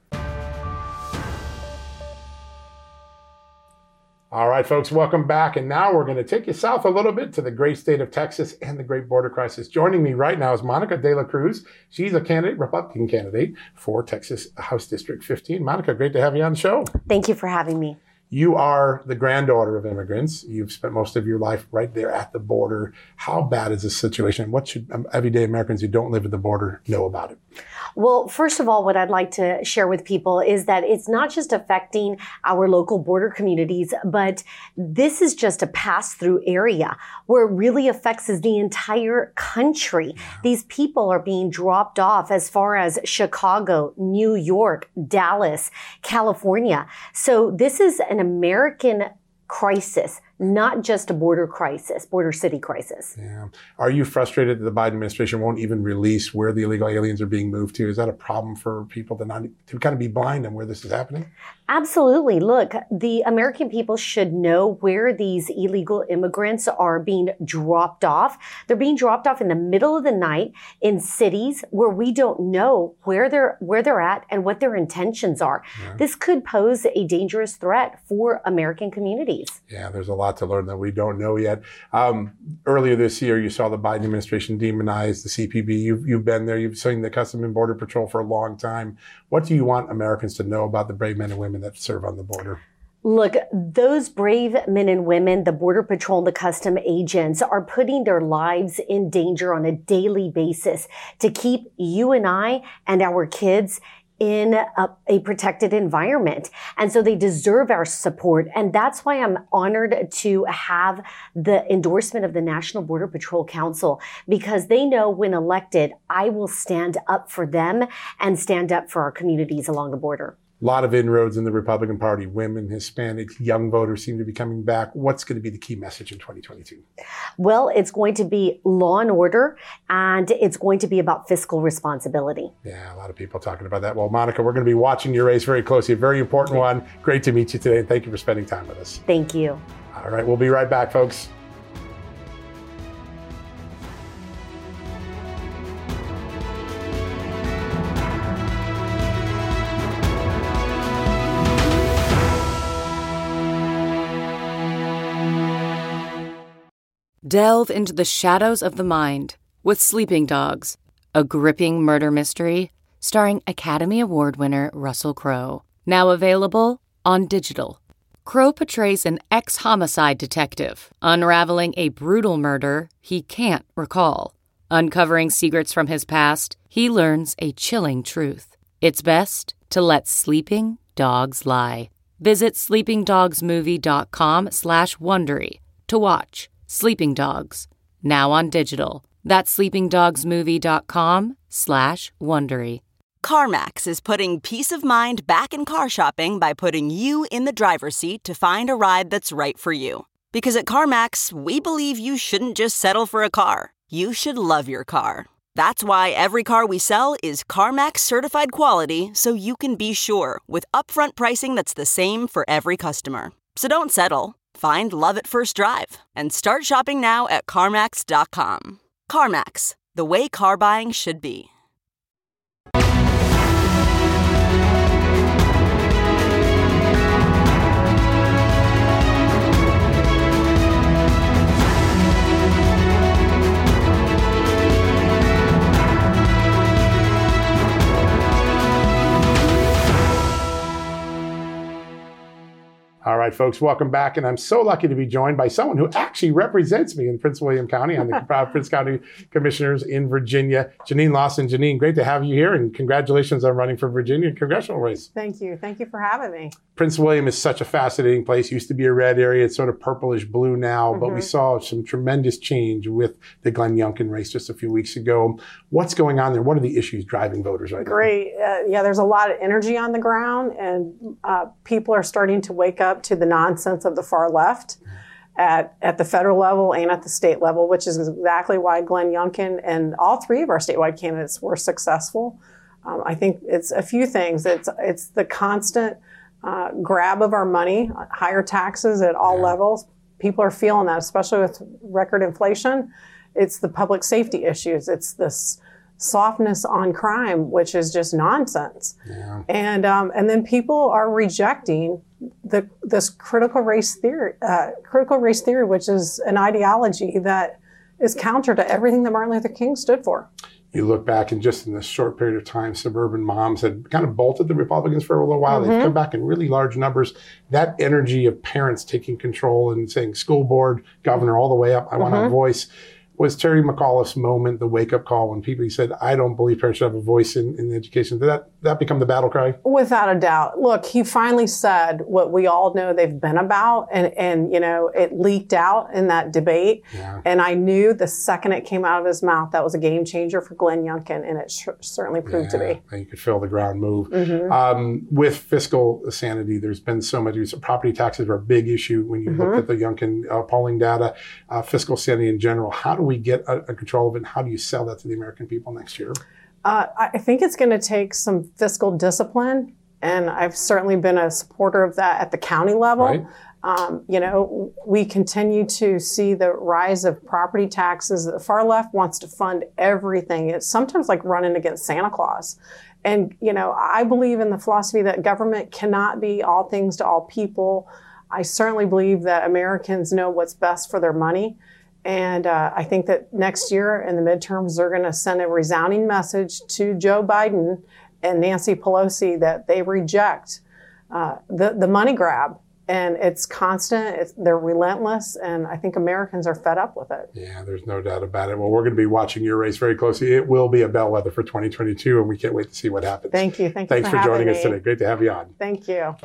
All right, folks, welcome back. And now we're going to take you south a little bit to the great state of Texas and the great border crisis. Joining me right now is Monica De La Cruz. She's a candidate, Republican candidate for Texas House District fifteen. Monica, great to have you on the show.
Thank you for having me.
You are the granddaughter of immigrants. You've spent most of your life right there at the border. How bad is this situation? What should everyday Americans who don't live at the border know about it?
Well, first of all, what I'd like to share with people is that it's not just affecting our local border communities, but this is just a pass-through area. Where it really affects is the entire country. These people are being dropped off as far as Chicago, New York, Dallas, California. So this is an American crisis not just a border crisis, border city crisis.
Yeah. Are you frustrated that the Biden administration won't even release where the illegal aliens are being moved to? Is that a problem for people to not to kind of be blind on where this is happening?
Absolutely. Look, the American people should know where these illegal immigrants are being dropped off. They're being dropped off in the middle of the night in cities where we don't know where they're where they're at and what their intentions are. Yeah. This could pose a dangerous threat for American communities.
Yeah, there's a lot to learn that we don't know yet. Um, earlier this year, you saw the Biden administration demonize the C B P. You've, you've been there. You've seen the Customs and Border Patrol for a long time. What do you want Americans to know about the brave men and women that serve on the border?
Look, those brave men and women, the Border Patrol and the custom agents, are putting their lives in danger on a daily basis to keep you and I and our kids in a, a protected environment. And so they deserve our support. And that's why I'm honored to have the endorsement of the National Border Patrol Council, because they know when elected, I will stand up for them and stand up for our communities along the border.
A lot of inroads in the Republican Party. Women, Hispanics, young voters seem to be coming back. What's going to be the key message in twenty twenty-two?
Well, it's going to be law and order, and it's going to be about fiscal responsibility.
Yeah, a lot of people talking about that. Well, Monica, we're going to be watching your race very closely. A very important one. Great to meet you today, and thank you for spending time with us.
Thank you.
All right, we'll be right back, folks.
Delve into the shadows of the mind with Sleeping Dogs, a gripping murder mystery starring Academy Award winner Russell Crowe. Now available on digital. Crowe portrays an ex-homicide detective unraveling a brutal murder he can't recall. Uncovering secrets from his past, he learns a chilling truth. It's best to let sleeping dogs lie. Visit sleepingdogsmovie.com slash Wondery to watch Sleeping Dogs, now on digital. That's sleepingdogsmovie.com slash Wondery.
CarMax is putting peace of mind back in car shopping by putting you in the driver's seat to find a ride that's right for you. Because at CarMax, we believe you shouldn't just settle for a car. You should love your car. That's why every car we sell is CarMax certified quality, so you can be sure with upfront pricing that's the same for every customer. So don't settle. Find love at first drive and start shopping now at CarMax dot com. CarMax, the way car buying should be.
All right, folks, welcome back. And I'm so lucky to be joined by someone who actually represents me in Prince William County. I'm the Prince County Commissioners in Virginia, Janine Lawson. Janine, great to have you here. And congratulations on running for Virginia congressional race.
Thank you. Thank you for having me.
Prince William is such a fascinating place. Used to be a red area. It's sort of purplish blue now, mm-hmm. but we saw some tremendous change with the Glenn Youngkin race just a few weeks ago. What's going on there? What are the issues driving voters right
Great. now? Great. Uh, yeah, there's a lot of energy on the ground, and uh, people are starting to wake up to the nonsense of the far left at, at the federal level and at the state level, which is exactly why Glenn Youngkin and all three of our statewide candidates were successful. Um, I think it's a few things. It's, it's the constant Uh, grab of our money, higher taxes at all yeah. levels. People are feeling that, especially with record inflation. It's the public safety issues. It's this softness on crime, which is just nonsense. Yeah. And um, and then people are rejecting the this critical race theory, uh, critical race theory, which is an ideology that is counter to everything that Martin Luther King stood for.
You look back, and just in this short period of time, suburban moms had kind of bolted the Republicans for a little while. Mm-hmm. They've come back in really large numbers. That energy of parents taking control and saying, school board, governor, all the way up, I mm-hmm. want a voice, was Terry McAuliffe's moment, the wake-up call when people said, I don't believe parents should have a voice in, in education. Did that that become the battle cry?
Without a doubt. Look, he finally said what we all know they've been about, and, and you know, it leaked out in that debate. Yeah. And I knew the second it came out of his mouth, that was a game changer for Glenn Youngkin, and it sh- certainly proved
yeah,
to be.
You could feel the ground move.
Mm-hmm.
Um, with fiscal sanity, there's been so much. Property taxes are a big issue when you mm-hmm. look at the Youngkin uh, polling data. Uh, fiscal sanity in general, how do we get a, a control of it, and how do you sell that to the American people next year?
Uh, I think it's going to take some fiscal discipline, and I've certainly been a supporter of that at the county level.
Right.
Um, you know, we continue to see the rise of property taxes. The far left wants to fund everything. It's sometimes like running against Santa Claus. And, you know, I believe in the philosophy that government cannot be all things to all people. I certainly believe that Americans know what's best for their money. And uh, I think that next year in the midterms, they're going to send a resounding message to Joe Biden and Nancy Pelosi that they reject uh, the, the money grab. And it's constant, it's, they're relentless, and I think Americans are fed up with it.
Yeah, there's no doubt about it. Well, we're going to be watching your race very closely. It will be a bellwether for twenty twenty-two, and we can't wait to see what happens.
Thank you. Thank
Thanks
you for,
for joining
me.
us today. Great to have you on.
Thank you.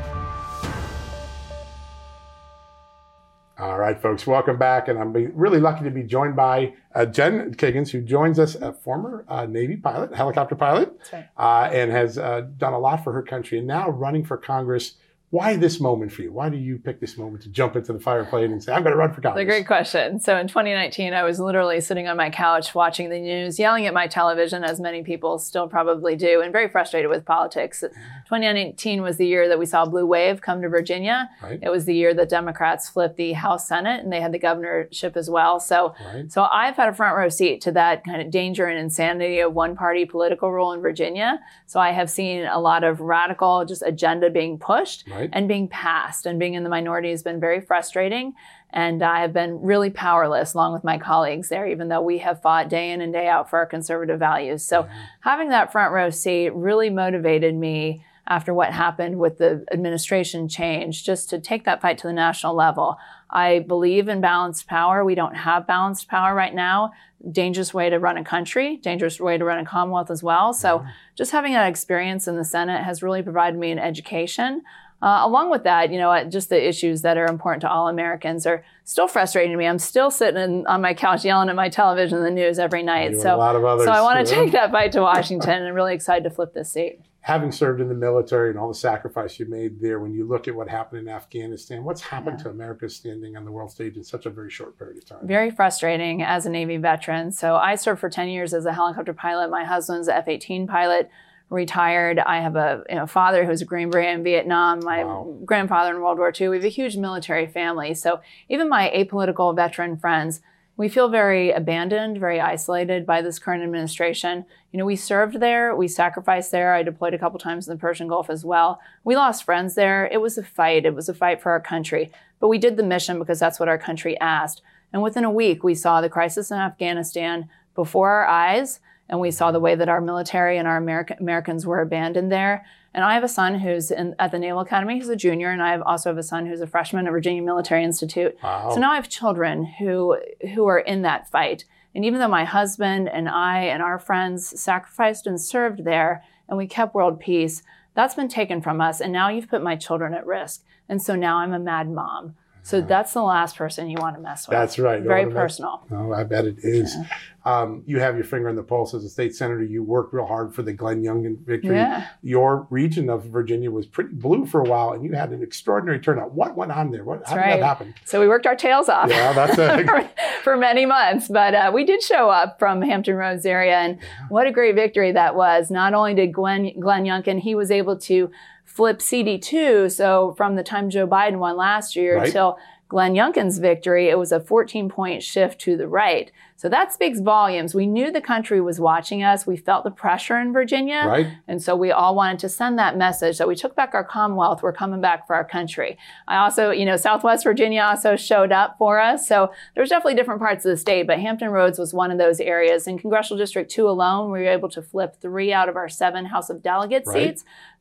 All right, folks, welcome back. And I'm really lucky to be joined by uh, Jen Kiggins, who joins us, a former uh, Navy pilot, helicopter pilot,
That's right.
uh, and has uh, done a lot for her country, and now running for Congress. Why this moment for you? Why do you pick this moment to jump into the fireplace and say, I'm going to run for Congress?
That's a great question. So in twenty nineteen, I was literally sitting on my couch watching the news, yelling at my television, as many people still probably do, and very frustrated with politics. twenty nineteen was the year that we saw a blue wave come to Virginia.
Right.
It was the year that Democrats flipped the House Senate, and they had the governorship as well. So,
right.
so I've had a front row seat to that kind of danger and insanity of one-party political rule in Virginia. So I have seen a lot of radical just agenda being pushed.
Right.
And being passed, and being in the minority has been very frustrating. And I have been really powerless along with my colleagues there, even though we have fought day in and day out for our conservative values. So mm-hmm. having that front row seat really motivated me after what happened with the administration change, just to take that fight to the national level. I believe in balanced power. We don't have balanced power right now. Dangerous way to run a country, dangerous way to run a Commonwealth as well. So mm-hmm. just having that experience in the Senate has really provided me an education. Uh, along with that, you know, just the issues that are important to all Americans are still frustrating me. I'm still sitting in, on my couch yelling at my television and the news every night. So,
a lot of others,
so I want to
yeah.
take that fight to Washington, and I'm really excited to flip this seat.
Having served in the military and all the sacrifice you made there, when you look at what happened in Afghanistan, what's happened yeah. to America's standing on the world stage in such a very short period of time?
Very frustrating as a Navy veteran. So I served for ten years as a helicopter pilot. My husband's an F eighteen pilot. Retired. I have a you know, father who's a Green Beret in Vietnam, my
wow.
grandfather in World War Two. We have a huge military family. So even my apolitical veteran friends, we feel very abandoned, very isolated by this current administration. You know, we served there, we sacrificed there. I deployed a couple times in the Persian Gulf as well. We lost friends there. It was a fight. It was a fight for our country. But we did the mission because that's what our country asked. And within a week, we saw the crisis in Afghanistan before our eyes. And we saw the way that our military and our America, Americans were abandoned there. And I have a son who's in, at the Naval Academy. He's a junior. And I have also have a son who's a freshman at Virginia Military Institute.
Wow.
So now I have children who, who are in that fight. And even though my husband and I and our friends sacrificed and served there, and we kept world peace, that's been taken from us. And now you've put my children at risk. And so now I'm a mad mom. So that's the last person you want to mess with.
That's right.
Very personal.
Oh, I bet it is.
Yeah.
Um, you have your finger on the pulse as a state senator. You worked real hard for the Glenn Youngkin victory.
Yeah.
Your region of Virginia was pretty blue for a while, and you had an extraordinary turnout. What went on there? What,
That's
how
right.
did that happen?
So we worked our tails off.
Yeah, that's a-
for, for many months, but uh, we did show up from Hampton Roads area, and yeah. what a great victory that was. Not only did Glenn, Glenn Youngkin, he was able to flip C D two. So from the time Joe Biden won last year
right.
till Glenn Youngkin's victory, it was a fourteen point shift to the right. So that speaks volumes. We knew the country was watching us. We felt the pressure in Virginia.
Right.
And so we all wanted to send that message that we took back our Commonwealth. We're coming back for our country. I also, you know, Southwest Virginia also showed up for us. So there's definitely different parts of the state, but Hampton Roads was one of those areas. In Congressional District two alone, we were able to flip three out of our seven House of Delegate
right.
seats.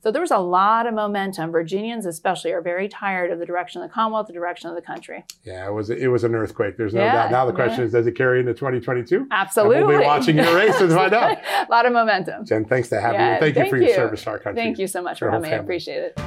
So there was a lot of momentum. Virginians especially are very tired of the direction of the Commonwealth, the direction of the country.
Yeah, it was it was an earthquake. There's no
Yeah,
doubt. Now the question
yeah.
is, does it carry into twenty twenty-two?
Absolutely.
And we'll be watching your race to find out.
A lot of momentum.
Jen, thanks to have
Yeah,
you. Thank,
thank
you for
you.
your service to our country.
Thank you so much for
Your whole
having me. I
family.
appreciate it.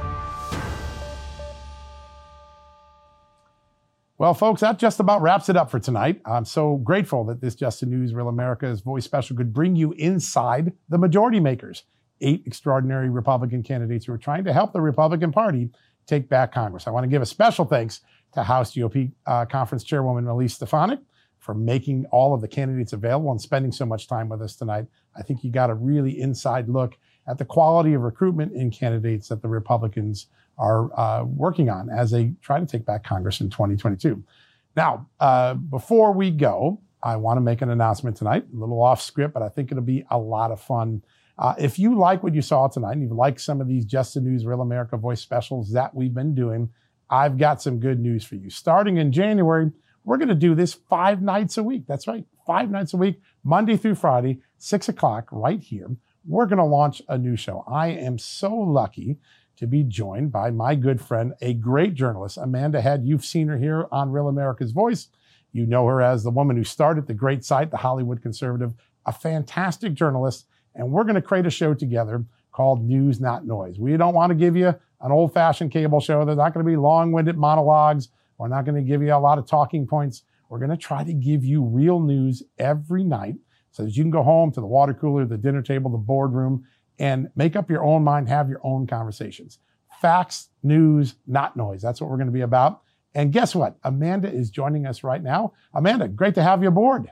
Well, folks, that just about wraps it up for tonight. I'm so grateful that this Just the News Real America's Voice special could bring you inside the majority makers, eight extraordinary Republican candidates who are trying to help the Republican Party take back Congress. I want to give a special thanks to House G O P uh, Conference Chairwoman Elise Stefanik for making all of the candidates available and spending so much time with us tonight. I think you got a really inside look at the quality of recruitment in candidates that the Republicans are uh, working on as they try to take back Congress in twenty twenty-two. Now, uh, before we go, I want to make an announcement tonight, a little off script, but I think it'll be a lot of fun. Uh, if you like what you saw tonight and you like some of these Just the News Real America Voice specials that we've been doing, I've got some good news for you. Starting in January, we're going to do this five nights a week. That's right, five nights a week, Monday through Friday, six o'clock right here. We're going to launch a new show. I am so lucky to be joined by my good friend, a great journalist, Amanda Head. You've seen her here on Real America's Voice. You know her as the woman who started the great site, The Hollywood Conservative, a fantastic journalist. And we're going to create a show together called News Not Noise. We don't want to give you an old-fashioned cable show. There's not going to be long-winded monologues. We're not going to give you a lot of talking points. We're going to try to give you real news every night so that you can go home to the water cooler, the dinner table, the boardroom, and make up your own mind, have your own conversations. Facts, news, not noise. That's what we're going to be about. And guess what? Amanda is joining us right now. Amanda, great to have you aboard.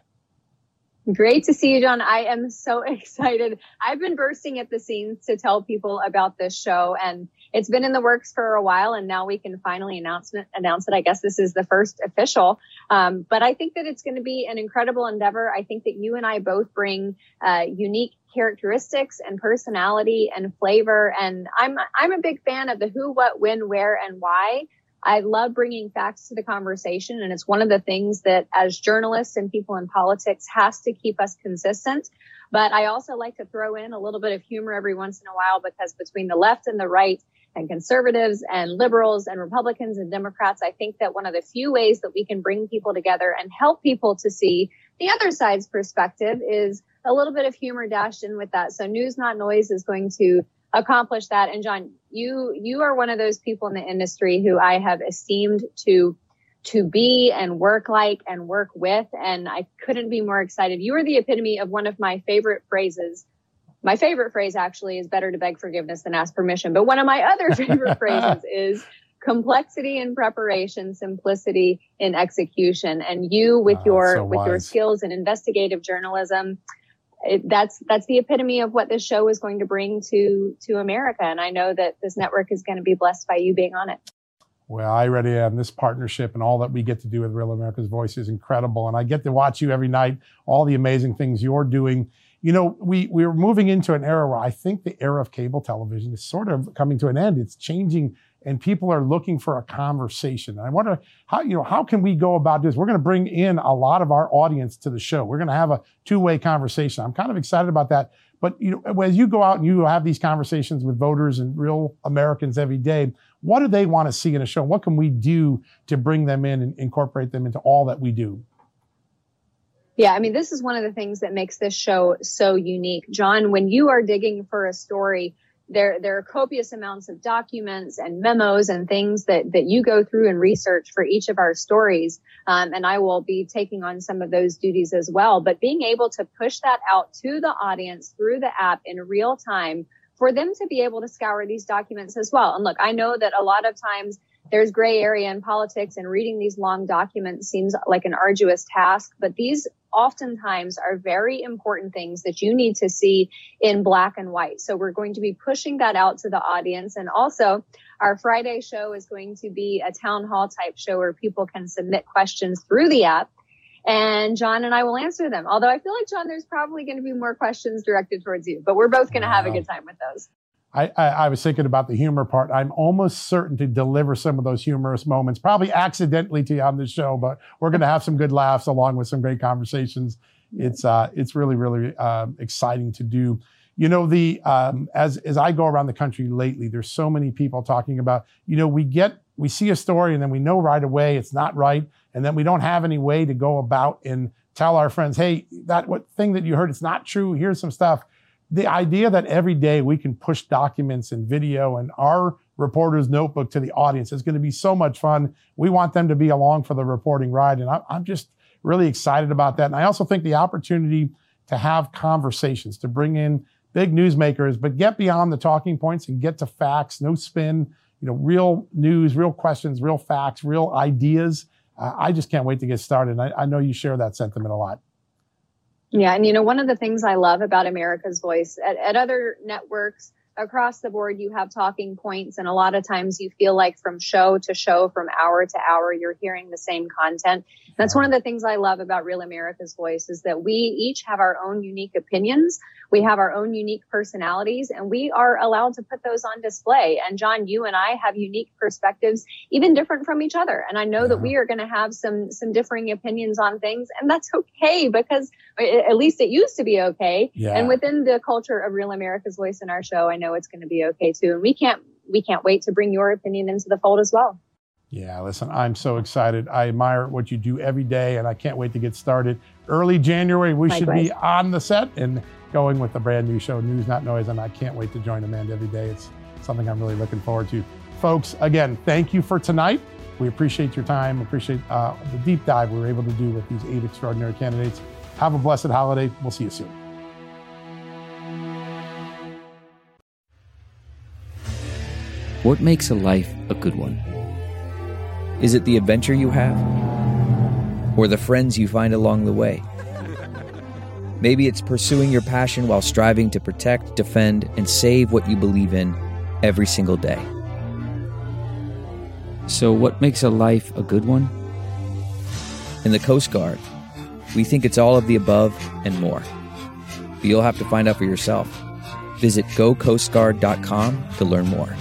Great to see you, John. I am so excited. I've been bursting at the seams to tell people about this show, and it's been in the works for a while, and now we can finally announce it. Announce it. I guess this is the first official, um, but I think that it's going to be an incredible endeavor. I think that you and I both bring uh, unique characteristics and personality and flavor, and I'm I'm a big fan of the who, what, when, where, and why. I love bringing facts to the conversation, and it's one of the things that as journalists and people in politics has to keep us consistent. But I also like to throw in a little bit of humor every once in a while, because between the left and the right and conservatives and liberals and Republicans and Democrats, I think that one of the few ways that we can bring people together and help people to see the other side's perspective is a little bit of humor dashed in with that. So News Not Noise is going to accomplish that. And John, you you are one of those people in the industry who I have esteemed to to be and work like and work with. And I couldn't be more excited. You are the epitome of one of my favorite phrases. My favorite phrase actually is better to beg forgiveness than ask permission. But one of my other favorite phrases is complexity in preparation, simplicity in execution. And you with
Oh,
your
so
with your
wise.
skills in investigative journalism, It, that's that's the epitome of what this show is going to bring to to America. And I know that this network is going to be blessed by you being on it.
Well, I already am. This partnership and all that we get to do with Real America's Voice is incredible. And I get to watch you every night, all the amazing things you're doing. You know, we, we're moving into an era where I think the era of cable television is sort of coming to an end. It's changing, and people are looking for a conversation. And I wonder how, you know, how can we go about this? We're going to bring in a lot of our audience to the show. We're going to have a two-way conversation. I'm kind of excited about that. But, you know, as you go out and you have these conversations with voters and real Americans every day, what do they want to see in a show? What can we do to bring them in and incorporate them into all that we do?
Yeah, I mean, this is one of the things that makes this show so unique. John, when you are digging for a story, there there are copious amounts of documents and memos and things that, that you go through and research for each of our stories. Um, and I will be taking on some of those duties as well. But being able to push that out to the audience through the app in real time for them to be able to scour these documents as well. And look, I know that a lot of times there's gray area in politics, and reading these long documents seems like an arduous task, but these oftentimes are very important things that you need to see in black and white. So we're going to be pushing that out to the audience. And also our Friday show is going to be a town hall type show where people can submit questions through the app. And John and I will answer them. Although I feel like, John, there's probably going to be more questions directed towards you, but we're both going to have a good time with those.
I, I, I was thinking about the humor part. I'm almost certain to deliver some of those humorous moments, probably accidentally to you on this show, but we're going to have some good laughs along with some great conversations. It's uh, it's really, really uh, exciting to do. You know, the um, as as I go around the country lately, there's so many people talking about, you know, we get, we see a story and then we know right away it's not right. And then we don't have any way to go about and tell our friends, hey, that what thing that you heard, it's not true. Here's some stuff. The idea that every day we can push documents and video and our reporter's notebook to the audience is going to be so much fun. We want them to be along for the reporting ride. And I, I'm just really excited about that. And I also think the opportunity to have conversations, to bring in big newsmakers, but get beyond the talking points and get to facts, no spin, you know, real news, real questions, real facts, real ideas. Uh, I just can't wait to get started. I, I know you share that sentiment a lot.
Yeah. And, you know, one of the things I love about America's Voice at, at other networks across the board, you have talking points. And a lot of times you feel like from show to show, from hour to hour, you're hearing the same content. That's one of the things I love about Real America's Voice is that we each have our own unique opinions. We have our own unique personalities, and we are allowed to put those on display. And John, you and I have unique perspectives, even different from each other. And I know that we are going to have some, some differing opinions on things, and that's okay because at least it used to be okay. Yeah. And within the culture of Real America's Voice in our show, I know it's going to be okay too. And we can't, we can't wait to bring your opinion into the fold as well.
Yeah, listen, I'm so excited. I admire what you do every day, and I can't wait to get started. Early January, we Likewise. should be on the set and going with the brand new show, News Not Noise, and I can't wait to join Amanda every day. It's something I'm really looking forward to. Folks, again, thank you for tonight. We appreciate your time, appreciate uh, the deep dive we were able to do with these eight extraordinary candidates. Have a blessed holiday. We'll see you soon.
What makes a life a good one? Is it the adventure you have? Or the friends you find along the way? Maybe it's pursuing your passion while striving to protect, defend, and save what you believe in every single day. So what makes a life a good one? In the Coast Guard, we think it's all of the above and more. But you'll have to find out for yourself. Visit go coast guard dot com to learn more.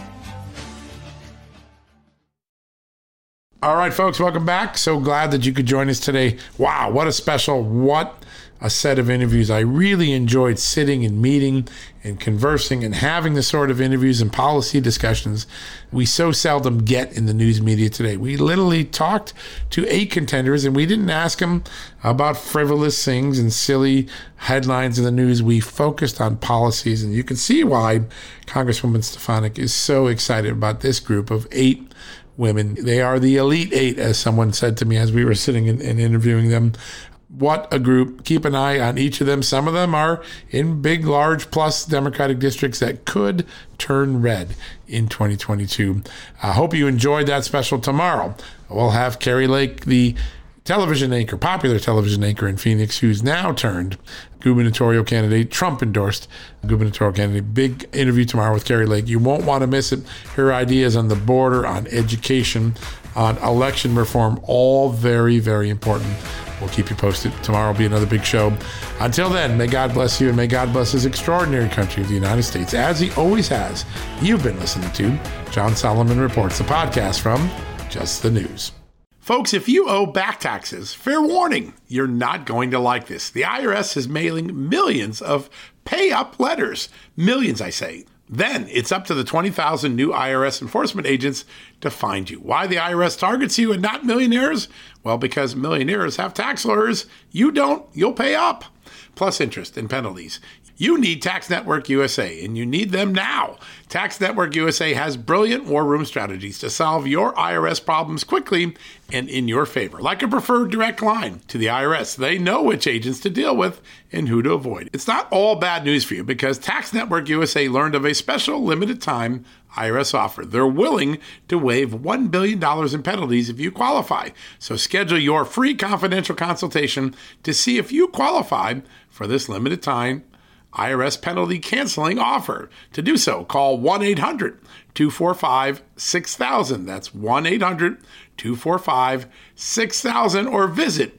All right, folks, welcome back. So glad that you could join us today. Wow, what a special, what a set of interviews. I really enjoyed sitting and meeting and conversing and having the sort of interviews and policy discussions we so seldom get in the news media today. We literally talked to eight contenders, and we didn't ask them about frivolous things and silly headlines in the news. We focused on policies, and you can see why Congresswoman Stefanik is so excited about this group of eight women. They are the elite eight, as someone said to me as we were sitting and, and interviewing them. What a group. Keep an eye on each of them. Some of them are in big, large plus Democratic districts that could turn red in twenty twenty-two. I hope you enjoyed that special. Tomorrow, we'll have Kari Lake, the television anchor, popular television anchor in Phoenix, who's now turned gubernatorial candidate, Trump-endorsed gubernatorial candidate. Big interview tomorrow with Kari Lake. You won't want to miss it. Her ideas on the border, on education, on election reform, all very, very important. We'll keep you posted. Tomorrow will be another big show. Until then, may God bless you, and may God bless this extraordinary country of the United States, as he always has. You've been listening to John Solomon Reports, the podcast from Just the News. Folks, if you owe back taxes, fair warning, you're not going to like this. The I R S is mailing millions of pay-up letters. Millions, I say. Then it's up to the twenty thousand new I R S enforcement agents to find you. Why the I R S targets you and not millionaires? Well, because millionaires have tax lawyers. You don't, you'll pay up. Plus interest and penalties. You need Tax Network U S A, and you need them now. Tax Network U S A has brilliant war room strategies to solve your I R S problems quickly and in your favor, like a preferred direct line to the I R S. They know which agents to deal with and who to avoid. It's not all bad news for you, because Tax Network U S A learned of a special limited time I R S offer. They're willing to waive one billion dollars in penalties if you qualify. So schedule your free confidential consultation to see if you qualify for this limited time I R S penalty canceling offer. To do so, call one eight hundred two four five six thousand. That's one eight hundred two four five six thousand, or visit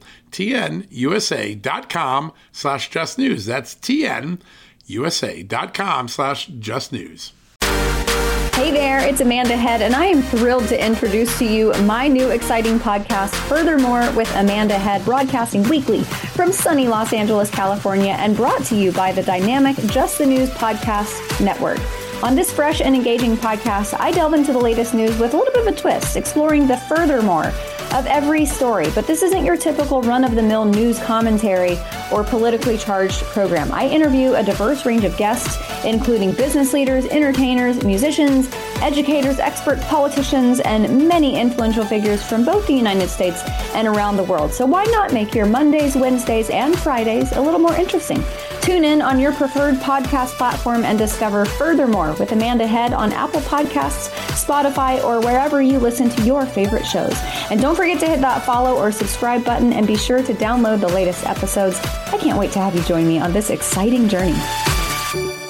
tnusa.com slash just news. That's tnusa.com slash just news.
Hey
there, it's Amanda Head, and I am thrilled to introduce to you my new exciting podcast, Furthermore with Amanda Head, broadcasting weekly from sunny Los Angeles, California, and brought to you by the dynamic Just the News Podcast Network. On this fresh and engaging podcast, I delve into the latest news with a little bit of a twist, exploring the furthermore of every story. But this isn't your typical run-of-the-mill news commentary or politically charged program. I interview a diverse range of guests, including business leaders, entertainers, musicians, educators, experts, politicians, and many influential figures from both the United States and around the world. So why not make your Mondays, Wednesdays, and Fridays a little more interesting? Tune in on your preferred podcast platform and discover Furthermore with Amanda Head on Apple Podcasts, Spotify, or wherever you listen to your favorite shows. And don't forget to hit that follow or subscribe button, and be sure to download the latest episodes. I can't wait to have you join me on this exciting journey.